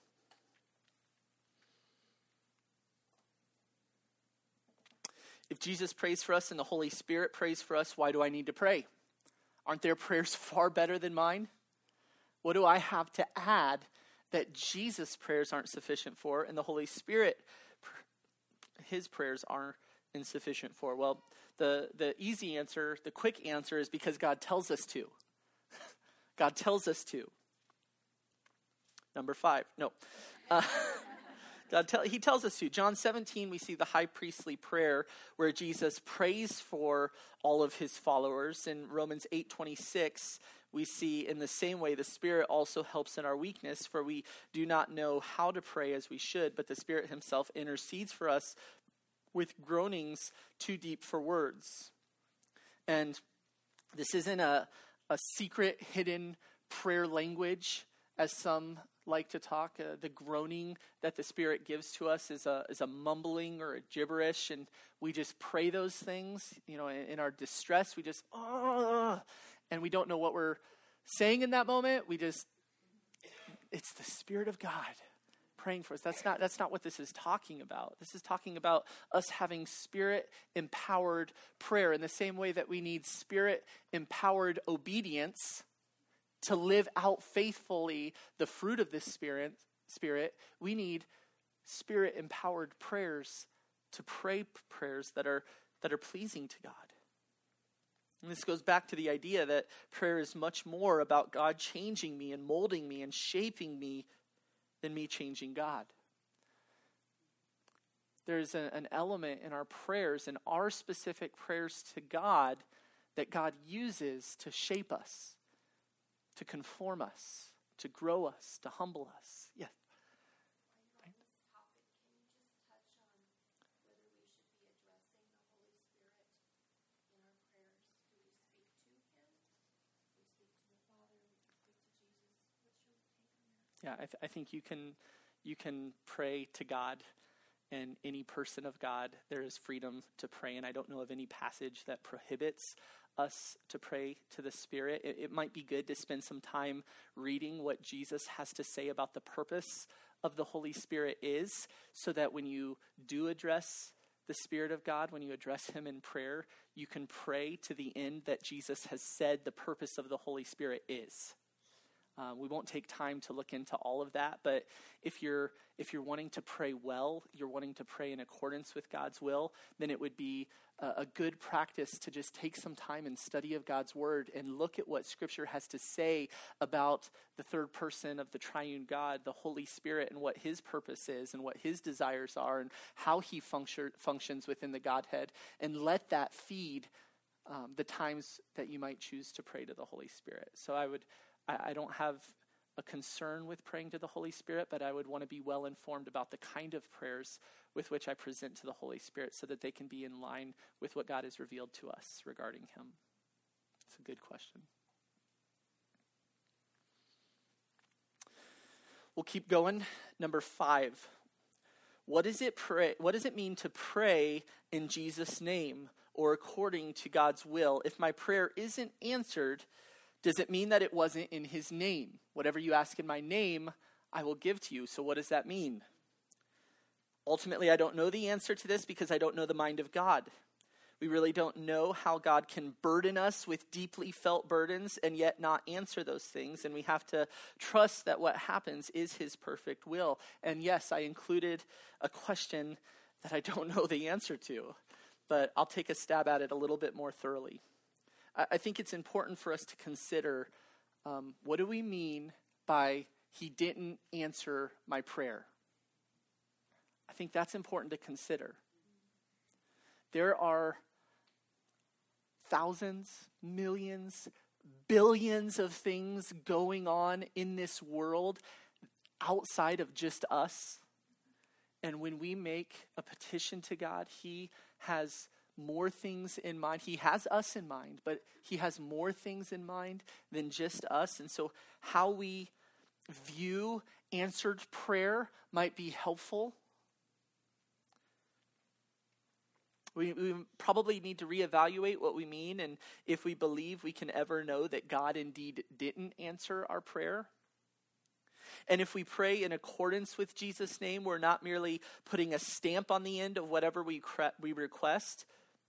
If Jesus prays for us and the Holy Spirit prays for us, why do I need to pray? Aren't their prayers far better than mine? What do I have to add that Jesus' prayers aren't sufficient for and the Holy Spirit, his prayers aren't insufficient for? Well, the, the easy answer, the quick answer is because God tells us to. God tells us to. Number five. No. Uh, God tell, he tells us to. John seventeen, we see the high priestly prayer where Jesus prays for all of his followers. In Romans eight twenty-six, we see in the same way the Spirit also helps in our weakness, for we do not know how to pray as we should, but the Spirit himself intercedes for us with groanings too deep for words. And this isn't a, a secret, hidden prayer language, as some like to talk. Uh, the groaning that the Spirit gives to us is a is a mumbling or a gibberish, and we just pray those things. You know, in, in our distress, we just, oh, and we don't know what we're saying in that moment. We just, it's the Spirit of God praying for us. That's not that's not what this is talking about. This is talking about us having Spirit-empowered prayer in the same way that we need Spirit-empowered obedience to live out faithfully the fruit of this Spirit. Spirit, we need Spirit-empowered prayers to pray prayers that are that are pleasing to God. And this goes back to the idea that prayer is much more about God changing me and molding me and shaping me than me changing God. There's a, an element in our prayers, in our specific prayers to God, that God uses to shape us, to conform us, to grow us, to humble us. Yes. On this topic, can you just touch on whether we should be Yeah, I, th- I think you can you can pray to God, and any person of God, there is freedom to pray. And I don't know of any passage that prohibits us to pray to the Spirit. It, it might be good to spend some time reading what Jesus has to say about the purpose of the Holy Spirit is, so that when you do address the Spirit of God, when you address him in prayer, you can pray to the end that Jesus has said the purpose of the Holy Spirit is. Uh, we won't take time to look into all of that, but if you're if you're wanting to pray well, you're wanting to pray in accordance with God's will, then it would be a, a good practice to just take some time and study of God's word and look at what Scripture has to say about the third person of the triune God, the Holy Spirit, and what his purpose is and what his desires are and how he function, functions within the Godhead, and let that feed um, the times that you might choose to pray to the Holy Spirit. So I would I don't have a concern with praying to the Holy Spirit, but I would want to be well informed about the kind of prayers with which I present to the Holy Spirit so that they can be in line with what God has revealed to us regarding him. It's a good question. We'll keep going. Number five. What does it pray? What does it mean to pray in Jesus' name or according to God's will? If my prayer isn't answered, does it mean that it wasn't in his name? Whatever you ask in my name, I will give to you. So what does that mean? Ultimately, I don't know the answer to this because I don't know the mind of God. We really don't know how God can burden us with deeply felt burdens and yet not answer those things. And we have to trust that what happens is his perfect will. And yes, I included a question that I don't know the answer to, but I'll take a stab at it a little bit more thoroughly. I think it's important for us to consider, um, what do we mean by he didn't answer my prayer? I think that's important to consider. There are thousands, millions, billions of things going on in this world outside of just us. And when we make a petition to God, he has more things in mind. He has us in mind, but he has more things in mind than just us. And so how we view answered prayer might be helpful. We, we probably need to reevaluate what we mean and if we believe we can ever know that God indeed didn't answer our prayer. And if we pray in accordance with Jesus' name, we're not merely putting a stamp on the end of whatever we cre- we request.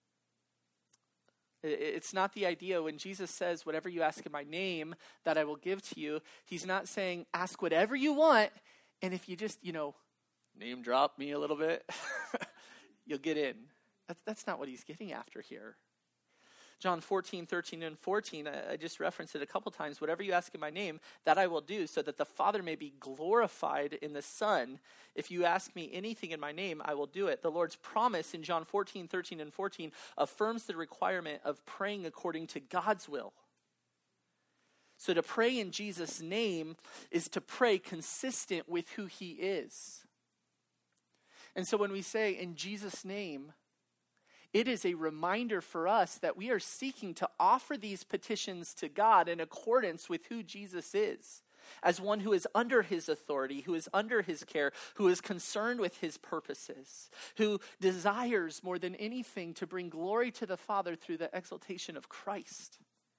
It's not the idea when Jesus says, whatever you ask in my name, that I will give to you. He's not saying, ask whatever you want, and if you just, you know, name drop me a little bit, you'll get in. That's, that's not what he's getting after here. John fourteen, thirteen, and fourteen, I, I just referenced it a couple times. Whatever you ask in my name, that I will do, so that the Father may be glorified in the Son. If you ask me anything in my name, I will do it. The Lord's promise in John fourteen, thirteen, and fourteen affirms the requirement of praying according to God's will. So to pray in Jesus' name is to pray consistent with who he is. And so when we say in Jesus' name, it is a reminder for us that we are seeking to offer these petitions to God in accordance with who Jesus is, as one who is under his authority, who is under his care, who is concerned with his purposes, who desires more than anything to bring glory to the Father through the exaltation of Christ.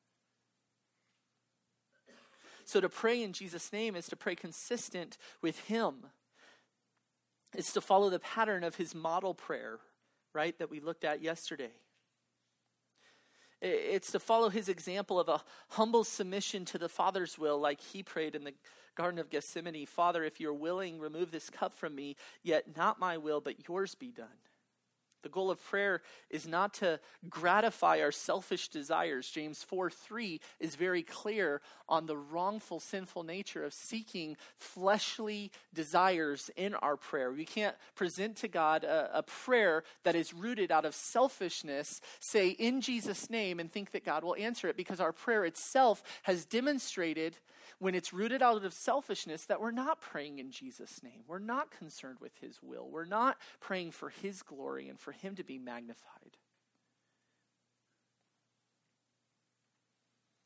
So to pray in Jesus' name is to pray consistent with him. It's to follow the pattern of his model prayer, right, that we looked at yesterday. It's to follow his example of a humble submission to the Father's will, like he prayed in the Garden of Gethsemane. Father, if you're willing, remove this cup from me, yet not my will, but yours be done. The goal of prayer is not to gratify our selfish desires. James four three is very clear on the wrongful, sinful nature of seeking fleshly desires in our prayer. We can't present to God a, a prayer that is rooted out of selfishness, say in Jesus' name, and think that God will answer it, because our prayer itself has demonstrated, when it's rooted out of selfishness, that we're not praying in Jesus' name. We're not concerned with his will. We're not praying for his glory and for him to be magnified.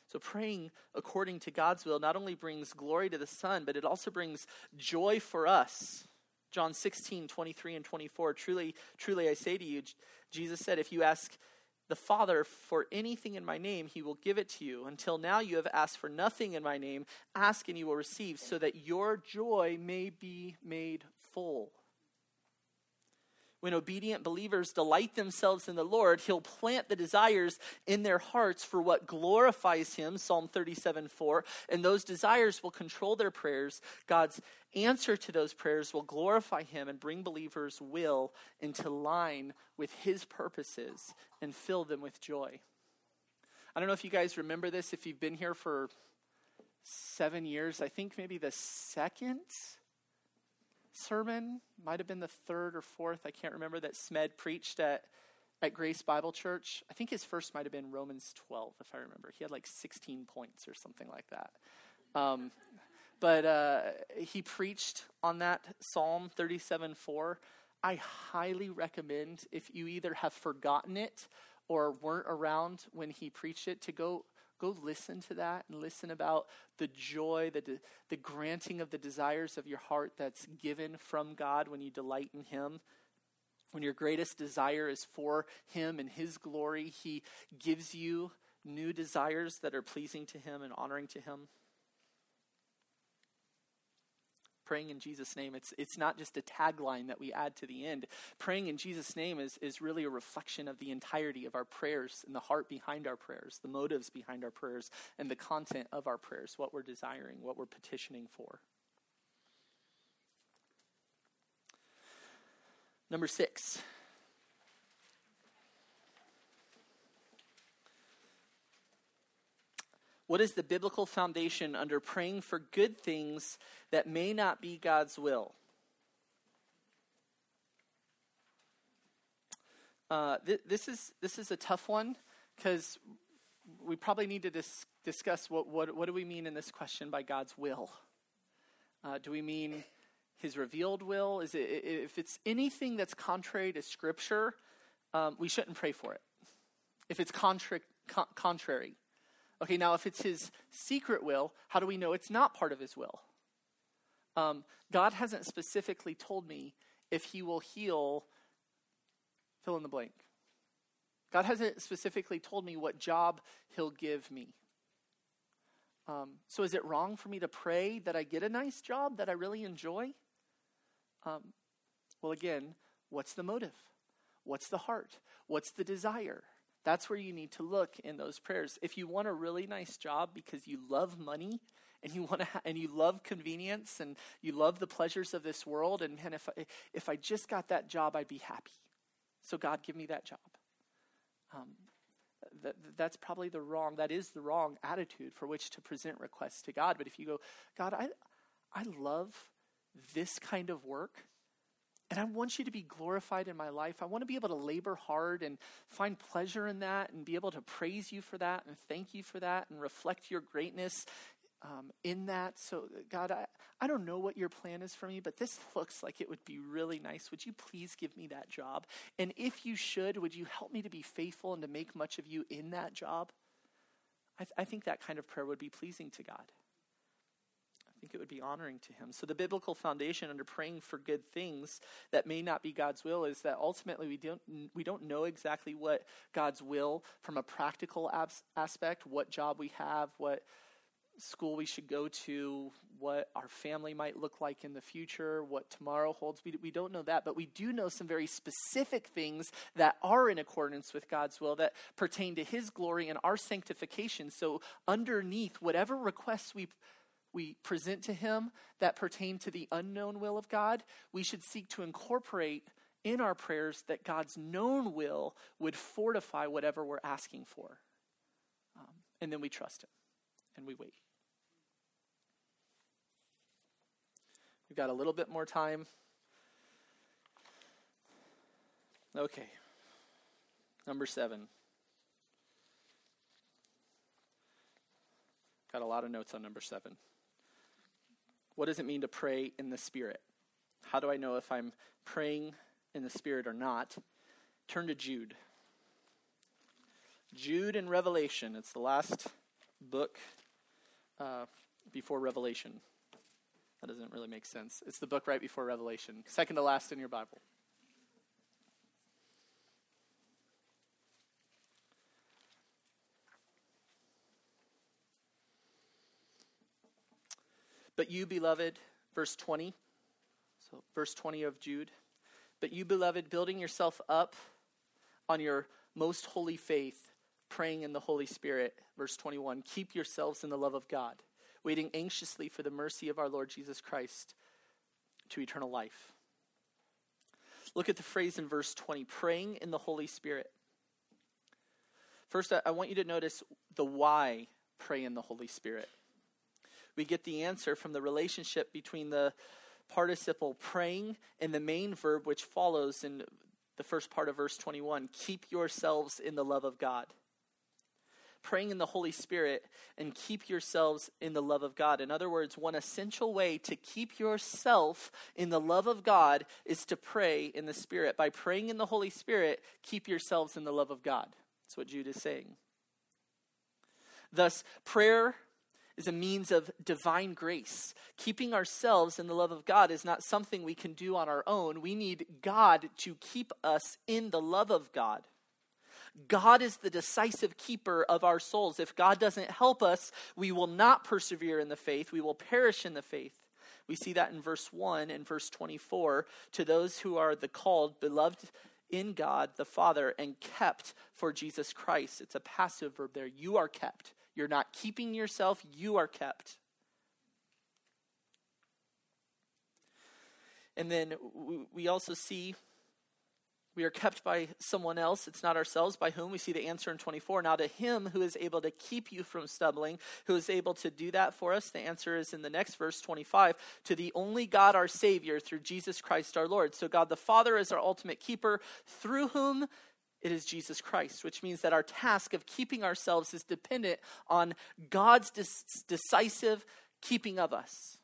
So praying according to God's will not only brings glory to the Son, but it also brings joy for us. John sixteen, twenty-three and twenty-four, truly, truly I say to you, Jesus said, if you ask the Father for anything in my name, he will give it to you. Until now you have asked for nothing in my name. Ask and you will receive, so that your joy may be made full. When obedient believers delight themselves in the Lord, he'll plant the desires in their hearts for what glorifies him, Psalm thirty-seven four, and those desires will control their prayers. God's answer to those prayers will glorify him and bring believers' will into line with his purposes and fill them with joy. I don't know if you guys remember this, if you've been here for seven years, I think maybe the second sermon, might have been the third or fourth, I can't remember, that Smed preached at, at Grace Bible Church. I think his first might have been Romans twelve, if I remember. He had like sixteen points or something like that. Um, but uh, he preached on that Psalm thirty-seven four. I highly recommend, if you either have forgotten it or weren't around when he preached it, to go Go listen to that and listen about the joy, the de- the granting of the desires of your heart that's given from God when you delight in him. When your greatest desire is for him and his glory, he gives you new desires that are pleasing to him and honoring to him. Praying in Jesus' name, it's it's not just a tagline that we add to the end. Praying in Jesus' name is, is really a reflection of the entirety of our prayers and the heart behind our prayers, the motives behind our prayers, and the content of our prayers, what we're desiring, what we're petitioning for. Number six. What is the biblical foundation under praying for good things that may not be God's will? Uh, th- this is this is a tough one, because we probably need to dis- discuss what, what what do we mean in this question by God's will? Uh, do we mean his revealed will? Is it, if it's anything that's contrary to Scripture, um, we shouldn't pray for it. If it's contra- con- contrary. Okay, now if it's his secret will, how do we know it's not part of his will? Um, God hasn't specifically told me if he will heal, fill in the blank. God hasn't specifically told me what job he'll give me. Um, so is it wrong for me to pray that I get a nice job that I really enjoy? Um, well, again, what's the motive? What's the heart? What's the desire? That's where you need to look in those prayers. If you want a really nice job because you love money and you want to, ha- and you love convenience and you love the pleasures of this world, and man, if I, if I just got that job, I'd be happy. So God, give me that job. Um, that that's probably the wrong. That is the wrong attitude for which to present requests to God. But if you go, God, I, I love this kind of work. And I want you to be glorified in my life. I want to be able to labor hard and find pleasure in that and be able to praise you for that and thank you for that and reflect your greatness um, in that. So, God, I, I don't know what your plan is for me, but this looks like it would be really nice. Would you please give me that job? And if you should, would you help me to be faithful and to make much of you in that job? I, th- I think that kind of prayer would be pleasing to God. I think it would be honoring to him. So the biblical foundation under praying for good things that may not be God's will is that ultimately we don't we don't know exactly what God's will from a practical abs- aspect, what job we have, what school we should go to, what our family might look like in the future, what tomorrow holds. We, we don't know that, but we do know some very specific things that are in accordance with God's will that pertain to his glory and our sanctification. So underneath whatever requests we we present to him that pertain to the unknown will of God, we should seek to incorporate in our prayers that God's known will would fortify whatever we're asking for. Um, and then we trust him and we wait. We've got a little bit more time. Okay. Number seven. Got a lot of notes on number seven. What does it mean to pray in the Spirit? How do I know if I'm praying in the Spirit or not? Turn to Jude. Jude in Revelation. It's the last book uh, before Revelation. That doesn't really make sense. It's the book right before Revelation, second to last in your Bible. But you, beloved, verse twenty, so verse twenty of Jude, but you, beloved, building yourself up on your most holy faith, praying in the Holy Spirit, verse twenty-one, keep yourselves in the love of God, waiting anxiously for the mercy of our Lord Jesus Christ to eternal life. Look at the phrase in verse twenty, praying in the Holy Spirit. First, I, I want you to notice the why pray in the Holy Spirit. We get the answer from the relationship between the participle praying and the main verb which follows in the first part of verse twenty-one, keep yourselves in the love of God. Praying in the Holy Spirit and keep yourselves in the love of God. In other words, one essential way to keep yourself in the love of God is to pray in the Spirit. By praying in the Holy Spirit, keep yourselves in the love of God. That's what Jude is saying. Thus, prayer is a means of divine grace. Keeping ourselves in the love of God is not something we can do on our own. We need God to keep us in the love of God. God is the decisive keeper of our souls. If God doesn't help us, we will not persevere in the faith. We will perish in the faith. We see that in verse one and verse twenty-four. To those who are the called, beloved in God the Father, and kept for Jesus Christ. It's a passive verb there. You are kept. You're not keeping yourself, you are kept. And then we also see we are kept by someone else. It's not ourselves. By whom? We see the answer in twenty-four. Now to him who is able to keep you from stumbling, who is able to do that for us, the answer is in the next verse, twenty-five. To the only God our Savior through Jesus Christ our Lord. So God the Father is our ultimate keeper, through whom it is Jesus Christ, which means that our task of keeping ourselves is dependent on God's dis- decisive keeping of us.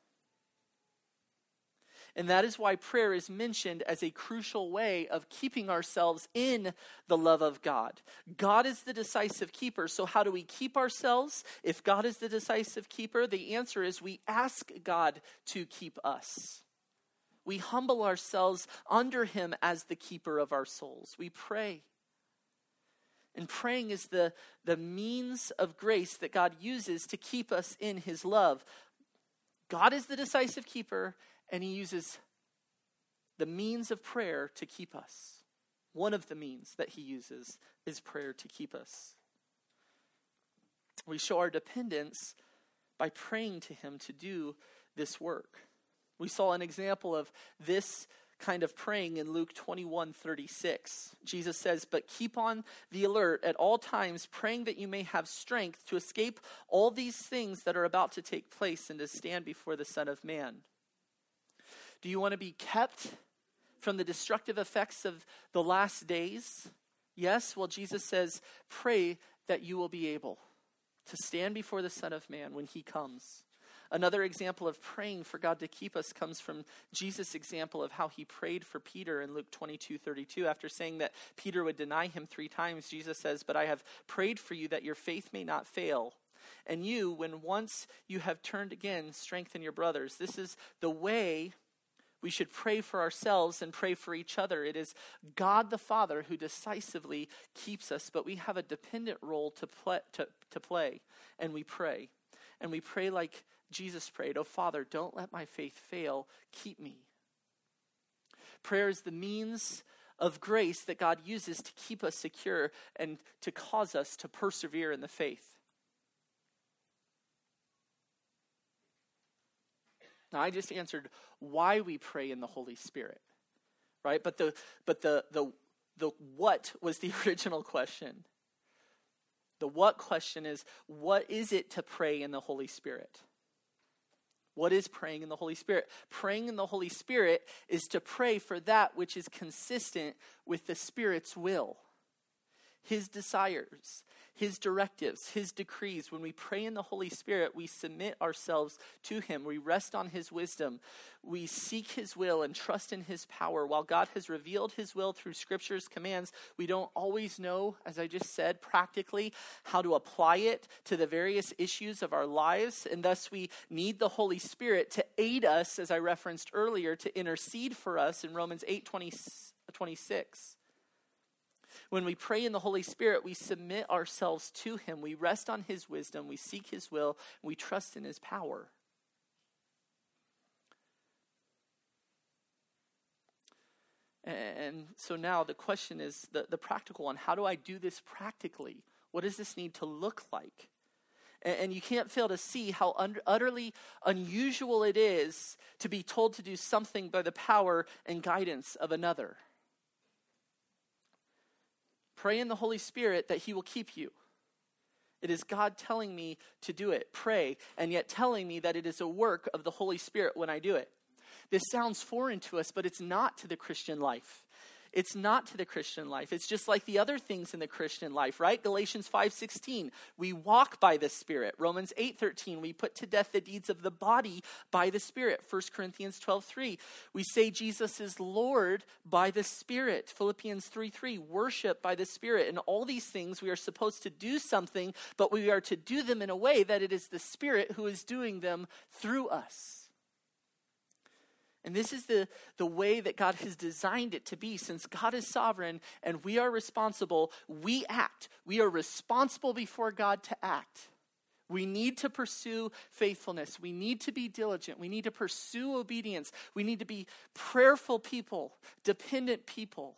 And that is why prayer is mentioned as a crucial way of keeping ourselves in the love of God. God is the decisive keeper. So how do we keep ourselves? If God is the decisive keeper, the answer is we ask God to keep us. We humble ourselves under him as the keeper of our souls. We pray. And praying is the, the means of grace that God uses to keep us in his love. God is the decisive keeper, and he uses the means of prayer to keep us. One of the means that he uses is prayer to keep us. We show our dependence by praying to him to do this work. We saw an example of this kind of praying in Luke twenty-one thirty-six. Jesus says, but keep on the alert at all times, praying that you may have strength to escape all these things that are about to take place and to stand before the Son of Man. Do you want to be kept from the destructive effects of the last days? Yes? Well, Jesus says, pray that you will be able to stand before the Son of Man when he comes. Another example of praying for God to keep us comes from Jesus' example of how he prayed for Peter in Luke twenty-two thirty-two. After saying that Peter would deny him three times, Jesus says, but I have prayed for you that your faith may not fail. And you, when once you have turned again, strengthen your brothers. This is the way we should pray for ourselves and pray for each other. It is God the Father who decisively keeps us, but we have a dependent role to play, to, to play, and we pray. And we pray like Jesus prayed, oh Father, don't let my faith fail, keep me. Prayer is the means of grace that God uses to keep us secure and to cause us to persevere in the faith. Now, I just answered why we pray in the Holy Spirit, right? But the but the the the what was the original question. The what question is, what is it to pray in the Holy Spirit? What is praying in the Holy Spirit? Praying in the Holy Spirit is to pray for that which is consistent with the Spirit's will, his desires, his directives, his decrees. When we pray in the Holy Spirit, we submit ourselves to him. We rest on his wisdom. We seek his will and trust in his power. While God has revealed his will through scripture's commands, we don't always know, as I just said, practically how to apply it to the various issues of our lives. And thus we need the Holy Spirit to aid us, as I referenced earlier, to intercede for us in Romans eight twenty-six. When we pray in the Holy Spirit, we submit ourselves to him. We rest on his wisdom. We seek his will. We trust in his power. And so now the question is the, the practical one. How do I do this practically? What does this need to look like? And, and you can't fail to see how un, utterly unusual it is to be told to do something by the power and guidance of another. Pray in the Holy Spirit that he will keep you. It is God telling me to do it. Pray, and yet telling me that it is a work of the Holy Spirit when I do it. This sounds foreign to us, but it's not to the Christian life. It's not to the Christian life. It's just like the other things in the Christian life, right? Galatians five sixteen, we walk by the Spirit. Romans eight thirteen, we put to death the deeds of the body by the Spirit. First Corinthians twelve three, we say Jesus is Lord by the Spirit. Philippians three three, worship by the Spirit. And all these things, we are supposed to do something, but we are to do them in a way that it is the Spirit who is doing them through us. And this is the, the way that God has designed it to be. Since God is sovereign and we are responsible, we act. We are responsible before God to act. We need to pursue faithfulness. We need to be diligent. We need to pursue obedience. We need to be prayerful people, dependent people.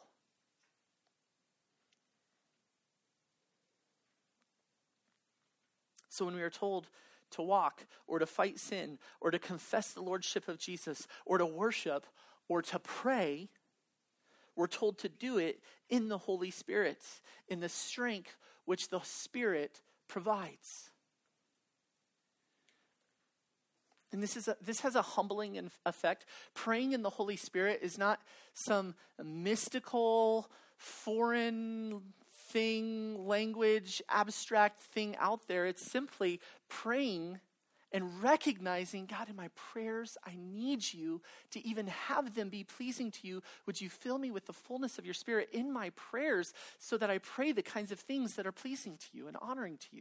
So when we are told to walk, or to fight sin, or to confess the lordship of Jesus, or to worship, or to pray, we're told to do it in the Holy Spirit, in the strength which the Spirit provides. And this is a, this has a humbling effect. Praying in the Holy Spirit is not some mystical, foreign thing, language, abstract thing out there. It's simply praying and recognizing, God, in my prayers, I need you to even have them be pleasing to you. Would you fill me with the fullness of your Spirit in my prayers so that I pray the kinds of things that are pleasing to you and honoring to you?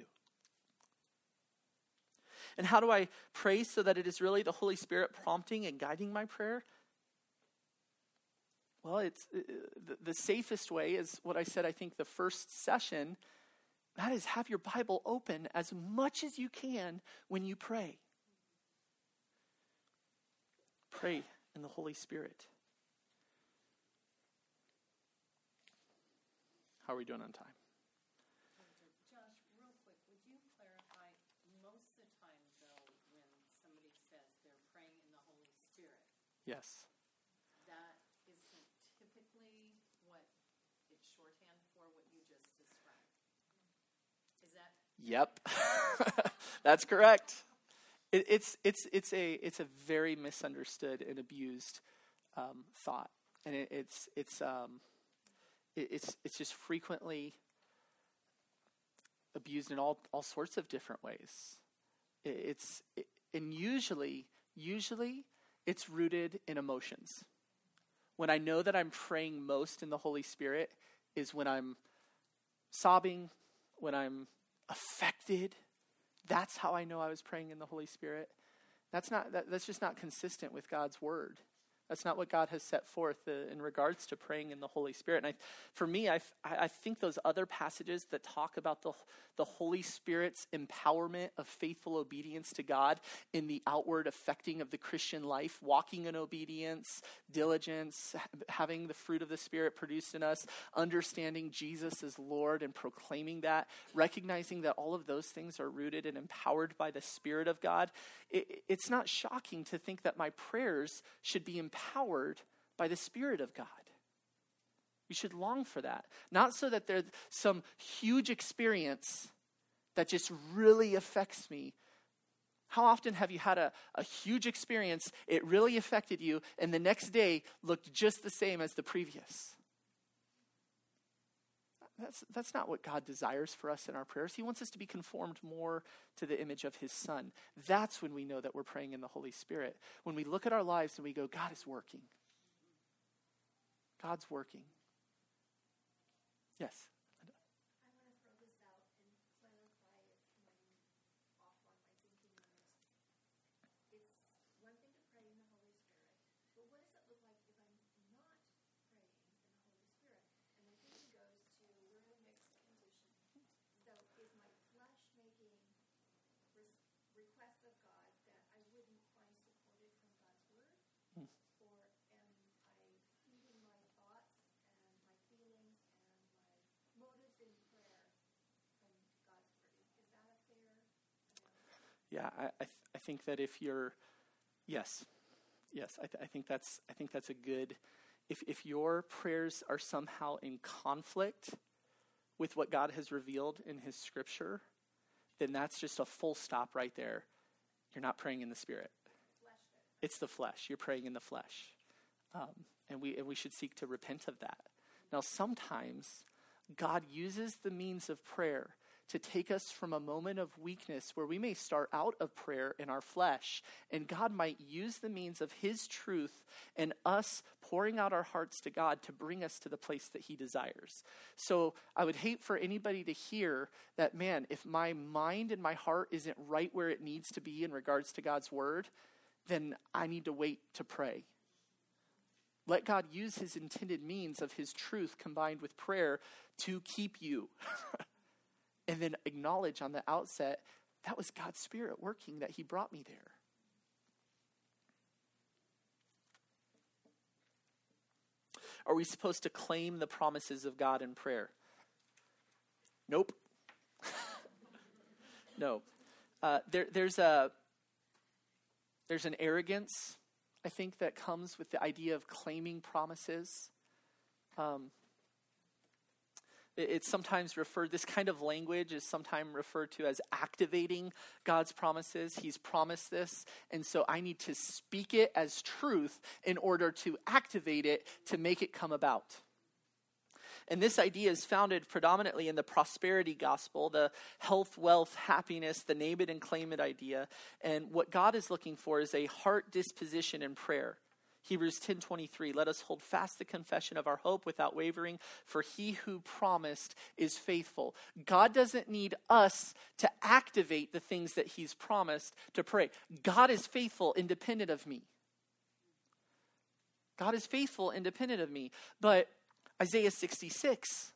And how do I pray so that it is really the Holy Spirit prompting and guiding my prayer? Well, it's uh, the, the safest way is what I said, I think, the first session. That is, have your Bible open as much as you can when you pray. Pray in the Holy Spirit. How are we doing on time? Josh, real quick, would you clarify, most of the time, though, when somebody says they're praying in the Holy Spirit, Yes. that isn't typically what it's shorthand for what you just described. Is that? Yep. That's correct. It, it's it's it's a it's a very misunderstood and abused um, thought, and it, it's it's um, it, it's it's just frequently abused in all all sorts of different ways. It, it's it, and usually usually it's rooted in emotions. When I know that I'm praying most in the Holy Spirit is when I'm sobbing, when I'm affected. That's how I know I was praying in the Holy Spirit. That's not. That, that's just not consistent with God's word. That's not what God has set forth uh, in regards to praying in the Holy Spirit. And I, for me, I, I think those other passages that talk about the, the Holy Spirit's empowerment of faithful obedience to God in the outward affecting of the Christian life, walking in obedience, diligence, having the fruit of the Spirit produced in us, understanding Jesus as Lord and proclaiming that, recognizing that all of those things are rooted and empowered by the Spirit of God. It, it's not shocking to think that my prayers should be empowered by the Spirit of God. We should long for that. Not so that there's some huge experience that just really affects me. How often have you had a, a huge experience, it really affected you, and the next day looked just the same as the previous? That's, that's not what God desires for us in our prayers. He wants us to be conformed more to the image of his Son. That's when we know that we're praying in the Holy Spirit. When we look at our lives and we go, God is working. God's working. Yes. I want to throw this out and clarify it when off on my thinking on this. It's one thing to pray in the Holy Spirit, but what does it look like if I'm not praying in the Holy Spirit? And my thinking goes to, we're in a mixed condition. So is my flesh making res- requests of God that I wouldn't find supported from God's word? Hmm. Or am I feeding my thoughts and my feelings and my motives in prayer from God's word? Is, is that a fair analogy? Yeah, I, I, th- I think that if you're, yes, yes, I, th- I think that's, I think that's a good, if, if your prayers are somehow in conflict with what God has revealed in his scripture, then that's just a full stop right there. You're not praying in the Spirit. It's the flesh. You're praying in the flesh. Um, and we and we should seek to repent of that. Now, sometimes God uses the means of prayer to take us from a moment of weakness where we may start out of prayer in our flesh, and God might use the means of his truth and us pouring out our hearts to God to bring us to the place that he desires. So I would hate for anybody to hear that, man, if my mind and my heart isn't right where it needs to be in regards to God's word, then I need to wait to pray. Let God use his intended means of his truth combined with prayer to keep you. And then acknowledge on the outset, that was God's Spirit working, that he brought me there. Are we supposed to claim the promises of God in prayer? Nope. No. Uh, there, there's a there's an arrogance, I think, that comes with the idea of claiming promises. Um, It's sometimes referred, this kind of language is sometimes referred to as activating God's promises. He's promised this, and so I need to speak it as truth in order to activate it, to make it come about. And this idea is founded predominantly in the prosperity gospel, the health, wealth, happiness, the name it and claim it idea. And what God is looking for is a heart disposition in prayer. Hebrews ten twenty-three, let us hold fast the confession of our hope without wavering, for he who promised is faithful. God doesn't need us to activate the things that he's promised to pray. God is faithful independent of me. God is faithful independent of me. But Isaiah sixty-six,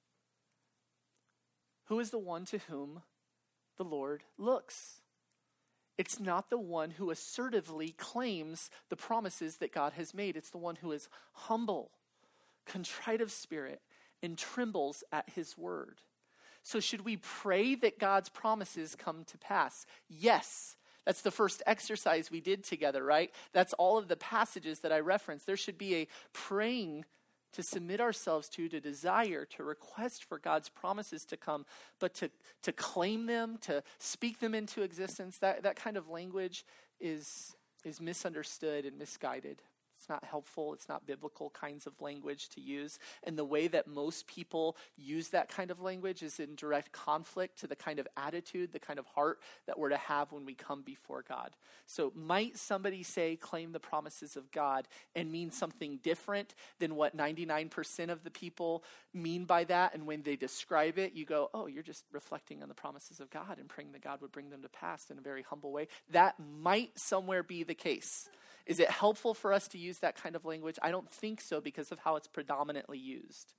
who is the one to whom the Lord looks? It's not the one who assertively claims the promises that God has made. It's the one who is humble, contrite of spirit, and trembles at his word. So should we pray that God's promises come to pass? Yes. That's the first exercise we did together, right? That's all of the passages that I referenced. There should be a praying to submit ourselves to, to desire, to request for God's promises to come, but to, to claim them, to speak them into existence, that, that kind of language is, is misunderstood and misguided. It's not helpful. It's not biblical kinds of language to use. And the way that most people use that kind of language is in direct conflict to the kind of attitude, the kind of heart that we're to have when we come before God. So might somebody say, claim the promises of God, and mean something different than what ninety-nine percent of the people mean by that? And when they describe it, you go, oh, you're just reflecting on the promises of God and praying that God would bring them to pass in a very humble way. That might somewhere be the case. Is it helpful for us to use that kind of language? I don't think so, because of how it's predominantly used.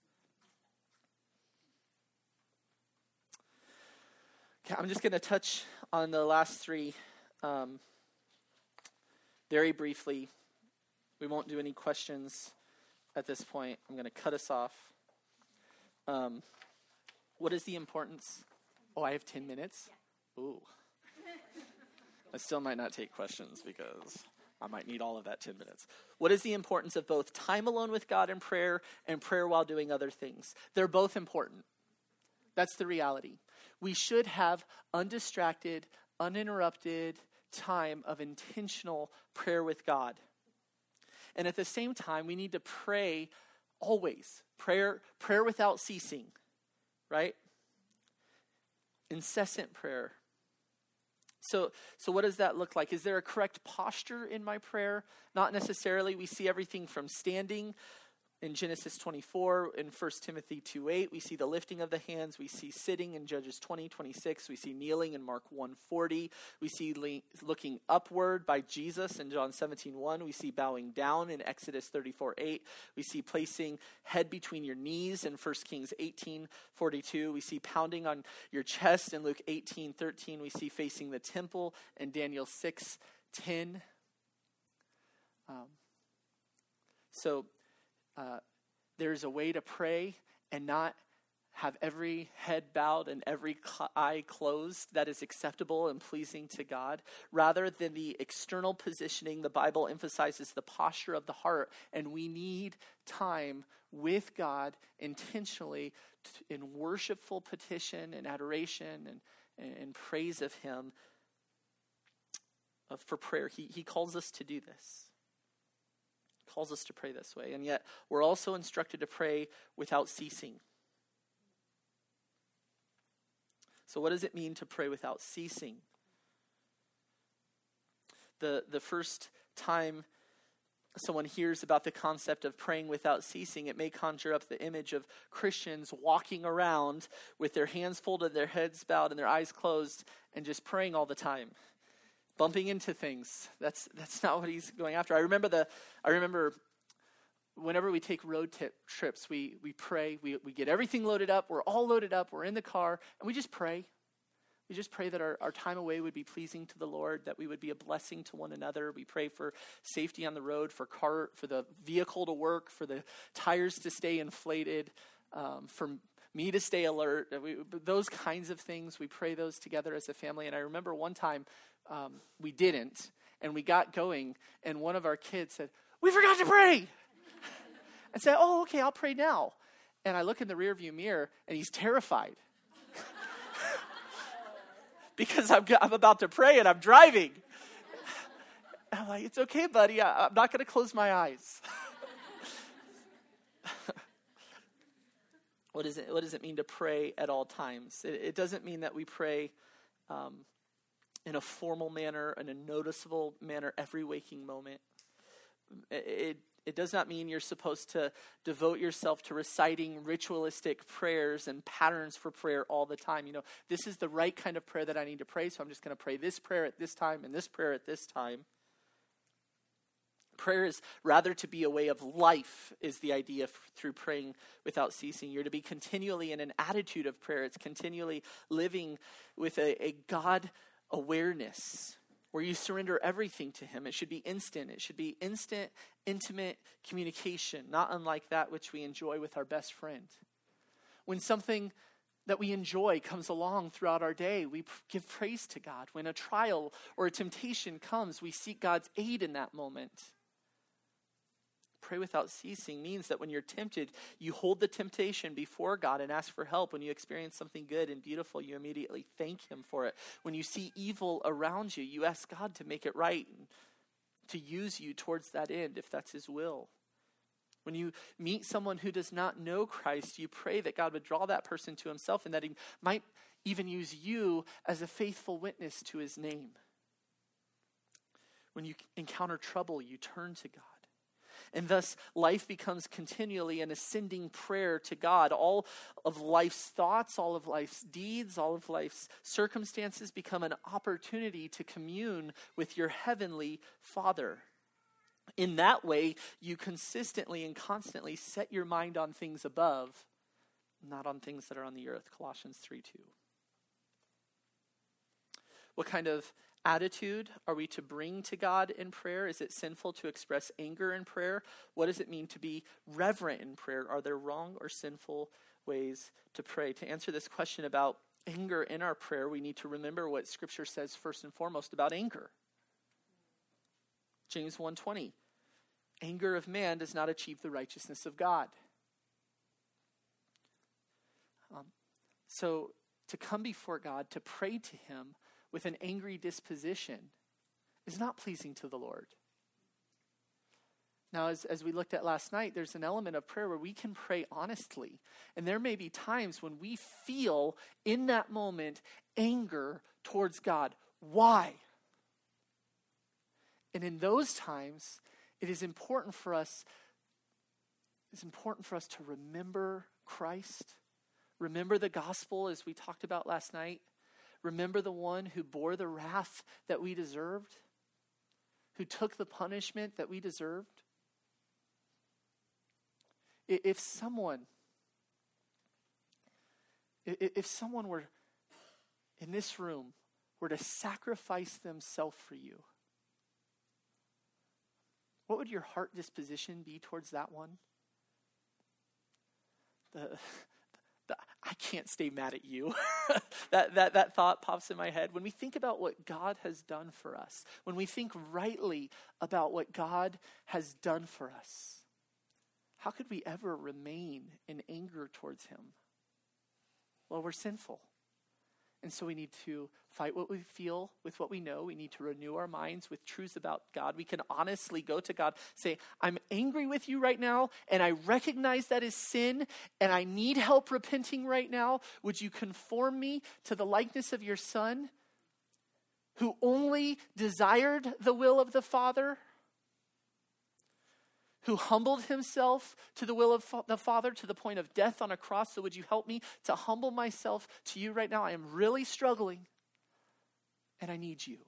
Okay, I'm just going to touch on the last three um, very briefly. We won't do any questions at this point. I'm going to cut us off. Um, what is the importance? Oh, I have ten minutes? Ooh. I still might not take questions because I might need all of that ten minutes. What is the importance of both time alone with God in prayer and prayer while doing other things? They're both important. That's the reality. We should have undistracted, uninterrupted time of intentional prayer with God. And at the same time, we need to pray always. Prayer, prayer without ceasing. right? Incessant prayer. So, so what does that look like? Is there a correct posture in my prayer? Not necessarily. We see everything from standing in Genesis twenty-four, in First Timothy two eight, we see the lifting of the hands. We see sitting in Judges twenty twenty-six. We see kneeling in Mark one forty. We see le- looking upward by Jesus in John seventeen one. We see bowing down in Exodus thirty-four eight. We see placing head between your knees in First Kings eighteen forty-two. We see pounding on your chest in Luke eighteen thirteen. We see facing the temple in Daniel six ten. Um, so... Uh, there's a way to pray and not have every head bowed and every cl- eye closed that is acceptable and pleasing to God. Rather than the external positioning, the Bible emphasizes the posture of the heart, and we need time with God intentionally to, in worshipful petition and adoration and, and, and praise of him uh, for prayer. He, he calls us to do this. Calls us to pray this way. And yet we're also instructed to pray without ceasing. So what does it mean to pray without ceasing? The, the first time someone hears about the concept of praying without ceasing, it may conjure up the image of Christians walking around with their hands folded, their heads bowed, and their eyes closed, and just praying all the time. Bumping into things. That's that's not what he's going after. I remember the I remember whenever we take road tip trips, we we pray, we we get everything loaded up, we're all loaded up, we're in the car, and we just pray. We just pray that our, our time away would be pleasing to the Lord, that we would be a blessing to one another. We pray for safety on the road, for car for the vehicle to work, for the tires to stay inflated, um, for me to stay alert. We, those kinds of things, we pray those together as a family. And I remember one time, Um, we didn't, and we got going, and one of our kids said, "We forgot to pray." And said, "Oh, okay, I'll pray now." And I look in the rearview mirror, and he's terrified because I'm, I'm about to pray, and I'm driving. And I'm like, "It's okay, buddy. I, I'm not going to close my eyes." What is it? What does it mean to pray at all times? It, it doesn't mean that we pray Um, in a formal manner, in a noticeable manner, every waking moment. It, it, it does not mean you're supposed to devote yourself to reciting ritualistic prayers and patterns for prayer all the time. You know, this is the right kind of prayer that I need to pray, so I'm just going to pray this prayer at this time and this prayer at this time. Prayer is rather to be a way of life, is the idea f- through praying without ceasing. You're to be continually in an attitude of prayer. It's continually living with a, a God awareness where you surrender everything to him. It should be instant. It should be instant, intimate communication, not unlike that which we enjoy with our best friend. When something that we enjoy comes along throughout our day, we pr- give praise to God. When a trial or a temptation comes, we seek God's aid in that moment. Pray without ceasing means that when you're tempted, you hold the temptation before God and ask for help. When you experience something good and beautiful, you immediately thank him for it. When you see evil around you, you ask God to make it right and to use you towards that end if that's his will. When you meet someone who does not know Christ, you pray that God would draw that person to himself and that he might even use you as a faithful witness to his name. When you encounter trouble, you turn to God. And thus, life becomes continually an ascending prayer to God. All of life's thoughts, all of life's deeds, all of life's circumstances become an opportunity to commune with your heavenly Father. In that way, you consistently and constantly set your mind on things above, not on things that are on the earth. Colossians three two. What kind of attitude are we to bring to God in prayer? Is it sinful to express anger in prayer? What does it mean to be reverent in prayer? Are there wrong or sinful ways to pray? To answer this question about anger in our prayer, we need to remember what Scripture says first and foremost about anger. James one twenty, anger of man does not achieve the righteousness of God. Um, so to come before God, to pray to him with an angry disposition is not pleasing to the Lord. Now, as, as we looked at last night, there's an element of prayer where we can pray honestly. And there may be times when we feel in that moment anger towards God. Why? And in those times, it is important for us, it's important for us to remember Christ. Remember the gospel as we talked about last night. Remember the one who bore the wrath that we deserved, who took the punishment that we deserved. If someone, if someone were in this room were to sacrifice themselves for you, what would your heart disposition be towards that one? The, the I can't stay mad at you. that, that, that thought pops in my head. When we think about what God has done for us, when we think rightly about what God has done for us, how could we ever remain in anger towards him? Well, we're sinful. And so we need to fight what we feel with what we know. We need to renew our minds with truths about God. We can honestly go to God, say, I'm angry with you right now, and I recognize that is sin, and I need help repenting right now. Would you conform me to the likeness of your Son, who only desired the will of the Father, who humbled himself to the will of fa- the Father to the point of death on a cross? So would you help me to humble myself to you right now? I am really struggling, and I need you.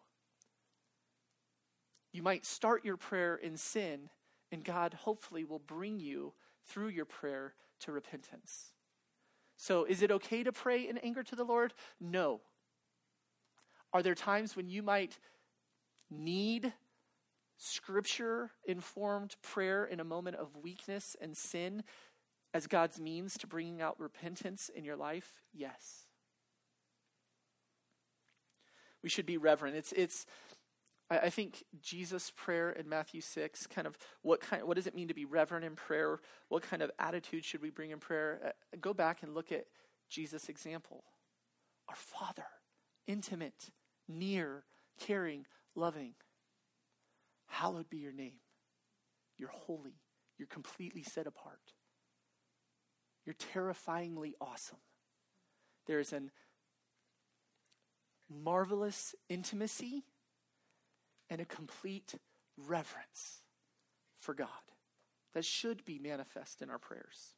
You might start your prayer in sin, and God hopefully will bring you through your prayer to repentance. So is it okay to pray in anger to the Lord? No. Are there times when you might need Scripture-informed prayer in a moment of weakness and sin as God's means to bringing out repentance in your life? Yes. We should be reverent. It's, it's. I, I think Jesus' prayer in Matthew six, kind of what kind, what does it mean to be reverent in prayer? What kind of attitude should we bring in prayer? Uh, go back and look at Jesus' example. Our Father, intimate, near, caring, loving. Hallowed be your name. You're holy. You're completely set apart. You're terrifyingly awesome. There's an marvelous intimacy and a complete reverence for God that should be manifest in our prayers.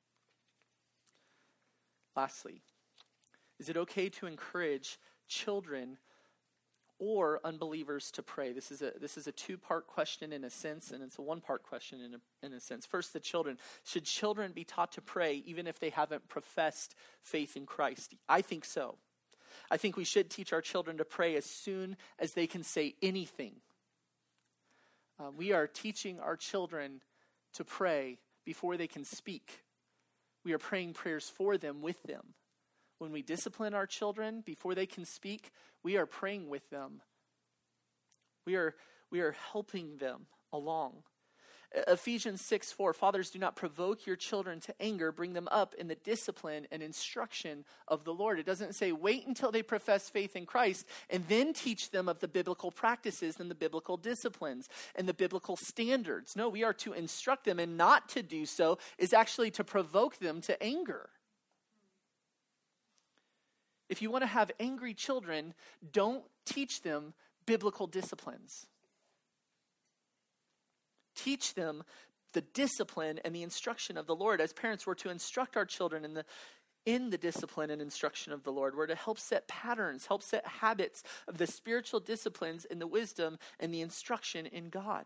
Lastly, is it okay to encourage children or unbelievers to pray? This is a this is a two-part question in a sense, and it's a one-part question in a, in a sense. First, the children. Should children be taught to pray even if they haven't professed faith in Christ? I think so. I think we should teach our children to pray as soon as they can say anything. Uh, we are teaching our children to pray before they can speak. We are praying prayers for them, with them. When we discipline our children before they can speak, we are praying with them. We are, we are helping them along. Ephesians six four, fathers, do not provoke your children to anger, bring them up in the discipline and instruction of the Lord. It doesn't say wait until they profess faith in Christ and then teach them of the biblical practices and the biblical disciplines and the biblical standards. No, we are to instruct them, and not to do so is actually to provoke them to anger. If you want to have angry children, don't teach them biblical disciplines. Teach them the discipline and the instruction of the Lord. As parents, we're to instruct our children in the in the discipline and instruction of the Lord. We're to help set patterns, help set habits of the spiritual disciplines and the wisdom and the instruction in God.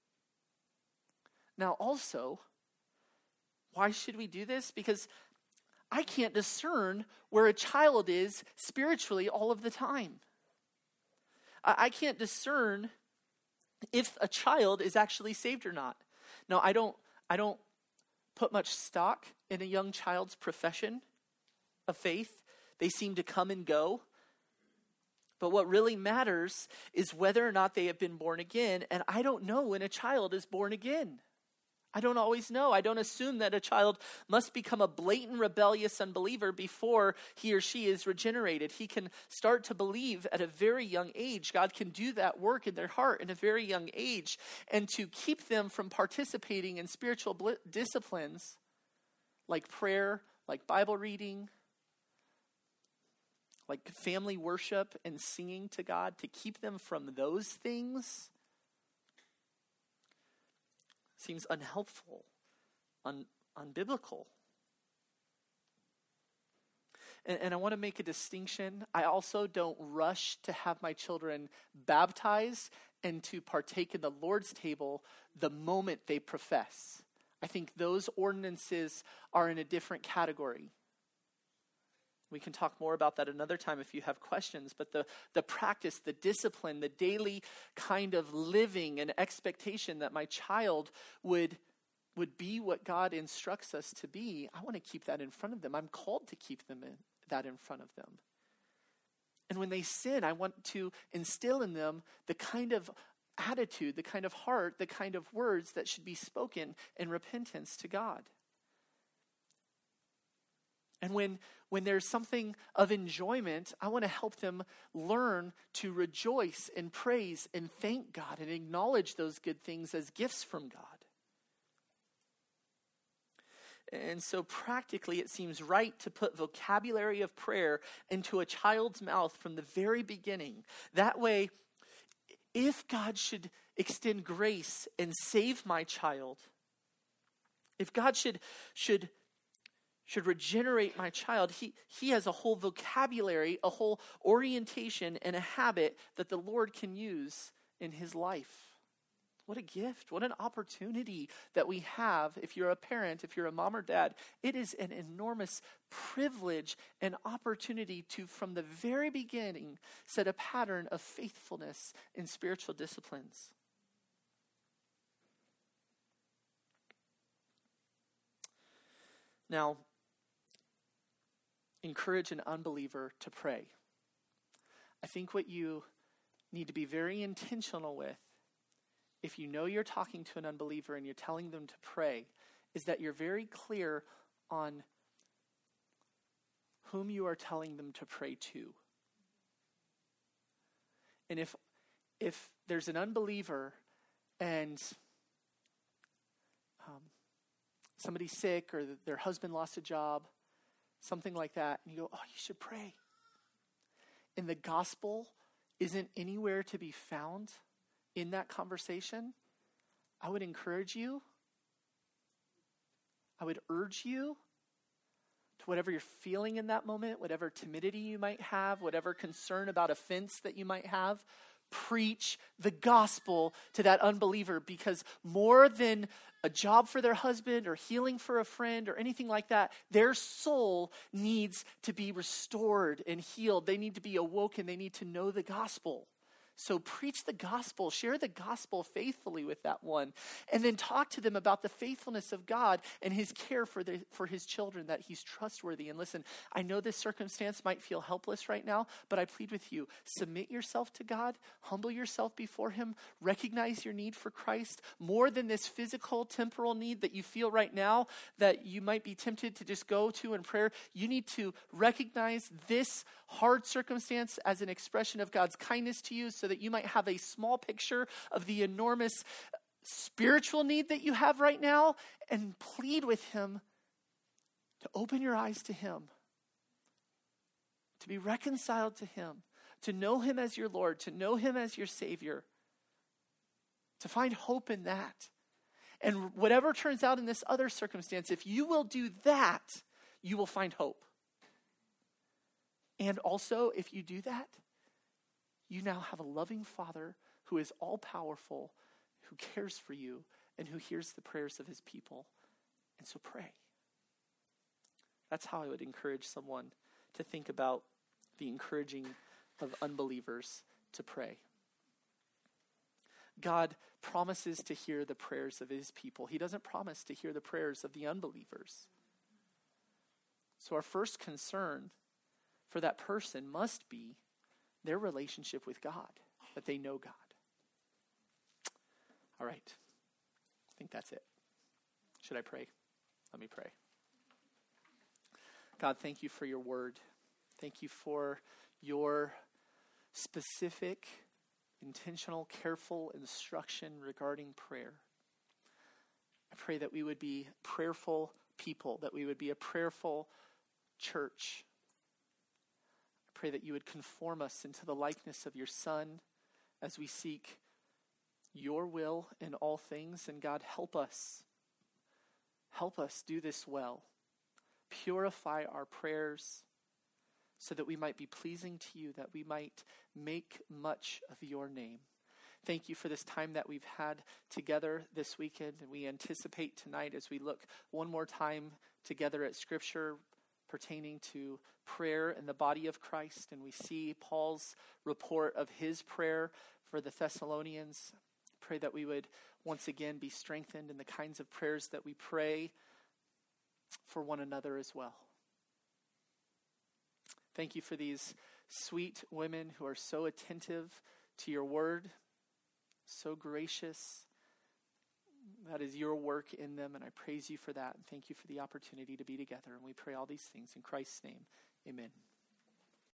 Now also, why should we do this? Because I can't discern where a child is spiritually all of the time. I, I can't discern if a child is actually saved or not. Now, I don't I don't put much stock in a young child's profession of faith. They seem to come and go. But what really matters is whether or not they have been born again, and I don't know when a child is born again. I don't always know. I don't assume that a child must become a blatant rebellious unbeliever before he or she is regenerated. He can start to believe at a very young age. God can do that work in their heart in a very young age. And to keep them from participating in spiritual bl- disciplines like prayer, like Bible reading, like family worship and singing to God, to keep them from those things seems unhelpful, un, unbiblical. And, and I want to make a distinction. I also don't rush to have my children baptized and to partake in the Lord's table the moment they profess. I think those ordinances are in a different category. We can talk more about that another time if you have questions, but the, the practice, the discipline, the daily kind of living and expectation that my child would, would be what God instructs us to be, I want to keep that in front of them. I'm called to keep them in, that in front of them. And when they sin, I want to instill in them the kind of attitude, the kind of heart, the kind of words that should be spoken in repentance to God. And when, when there's something of enjoyment, I want to help them learn to rejoice and praise and thank God and acknowledge those good things as gifts from God. And so practically it seems right to put vocabulary of prayer into a child's mouth from the very beginning. That way, if God should extend grace and save my child, if God should should should regenerate my child, he, he has a whole vocabulary, a whole orientation, and a habit that the Lord can use in his life. What a gift. What an opportunity that we have. If you're a parent, if you're a mom or dad, it is an enormous privilege and opportunity to, from the very beginning, set a pattern of faithfulness in spiritual disciplines. Now, encourage an unbeliever to pray. I think what you need to be very intentional with, if you know you're talking to an unbeliever and you're telling them to pray, is that you're very clear on whom you are telling them to pray to. And if if there's an unbeliever and um, somebody's sick or their husband lost a job, something like that, and you go, oh, you should pray. And the gospel isn't anywhere to be found in that conversation, I would encourage you, I would urge you to whatever you're feeling in that moment, whatever timidity you might have, whatever concern about offense that you might have, preach the gospel to that unbeliever, because more than a job for their husband or healing for a friend or anything like that, their soul needs to be restored and healed. They need to be awoken. They need to know the gospel. So preach the gospel, share the gospel faithfully with that one, and then talk to them about the faithfulness of God and his care for the for his children, that he's trustworthy. And listen, I know this circumstance might feel helpless right now, but I plead with you, submit yourself to God, humble yourself before him, recognize your need for Christ, more than this physical, temporal need that you feel right now that you might be tempted to just go to in prayer. You need to recognize this hard circumstance as an expression of God's kindness to you, so that you might have a small picture of the enormous spiritual need that you have right now, and plead with him to open your eyes to him, to be reconciled to him, to know him as your Lord, to know him as your Savior, to find hope in that. And whatever turns out in this other circumstance, if you will do that, you will find hope. And also, if you do that, you now have a loving Father who is all-powerful, who cares for you, and who hears the prayers of his people. And so pray. That's how I would encourage someone to think about the encouraging of unbelievers to pray. God promises to hear the prayers of his people. He doesn't promise to hear the prayers of the unbelievers. So our first concern for that person must be their relationship with God, that they know God. All right. I think that's it. Should I pray? Let me pray. God, thank you for your word. Thank you for your specific, intentional, careful instruction regarding prayer. I pray that we would be prayerful people, that we would be a prayerful church. I pray that you would conform us into the likeness of your Son as we seek your will in all things. And God, help us. Help us do this well. Purify our prayers so that we might be pleasing to you, that we might make much of your name. Thank you for this time that we've had together this weekend, and we anticipate tonight as we look one more time together at Scripture pertaining to prayer in the body of Christ, and we see Paul's report of his prayer for the Thessalonians. Pray that we would once again be strengthened in the kinds of prayers that we pray for one another as well. Thank you for these sweet women who are so attentive to your word, so gracious. That is your work in them, and I praise you for that. And thank you for the opportunity to be together. And we pray all these things in Christ's name. Amen.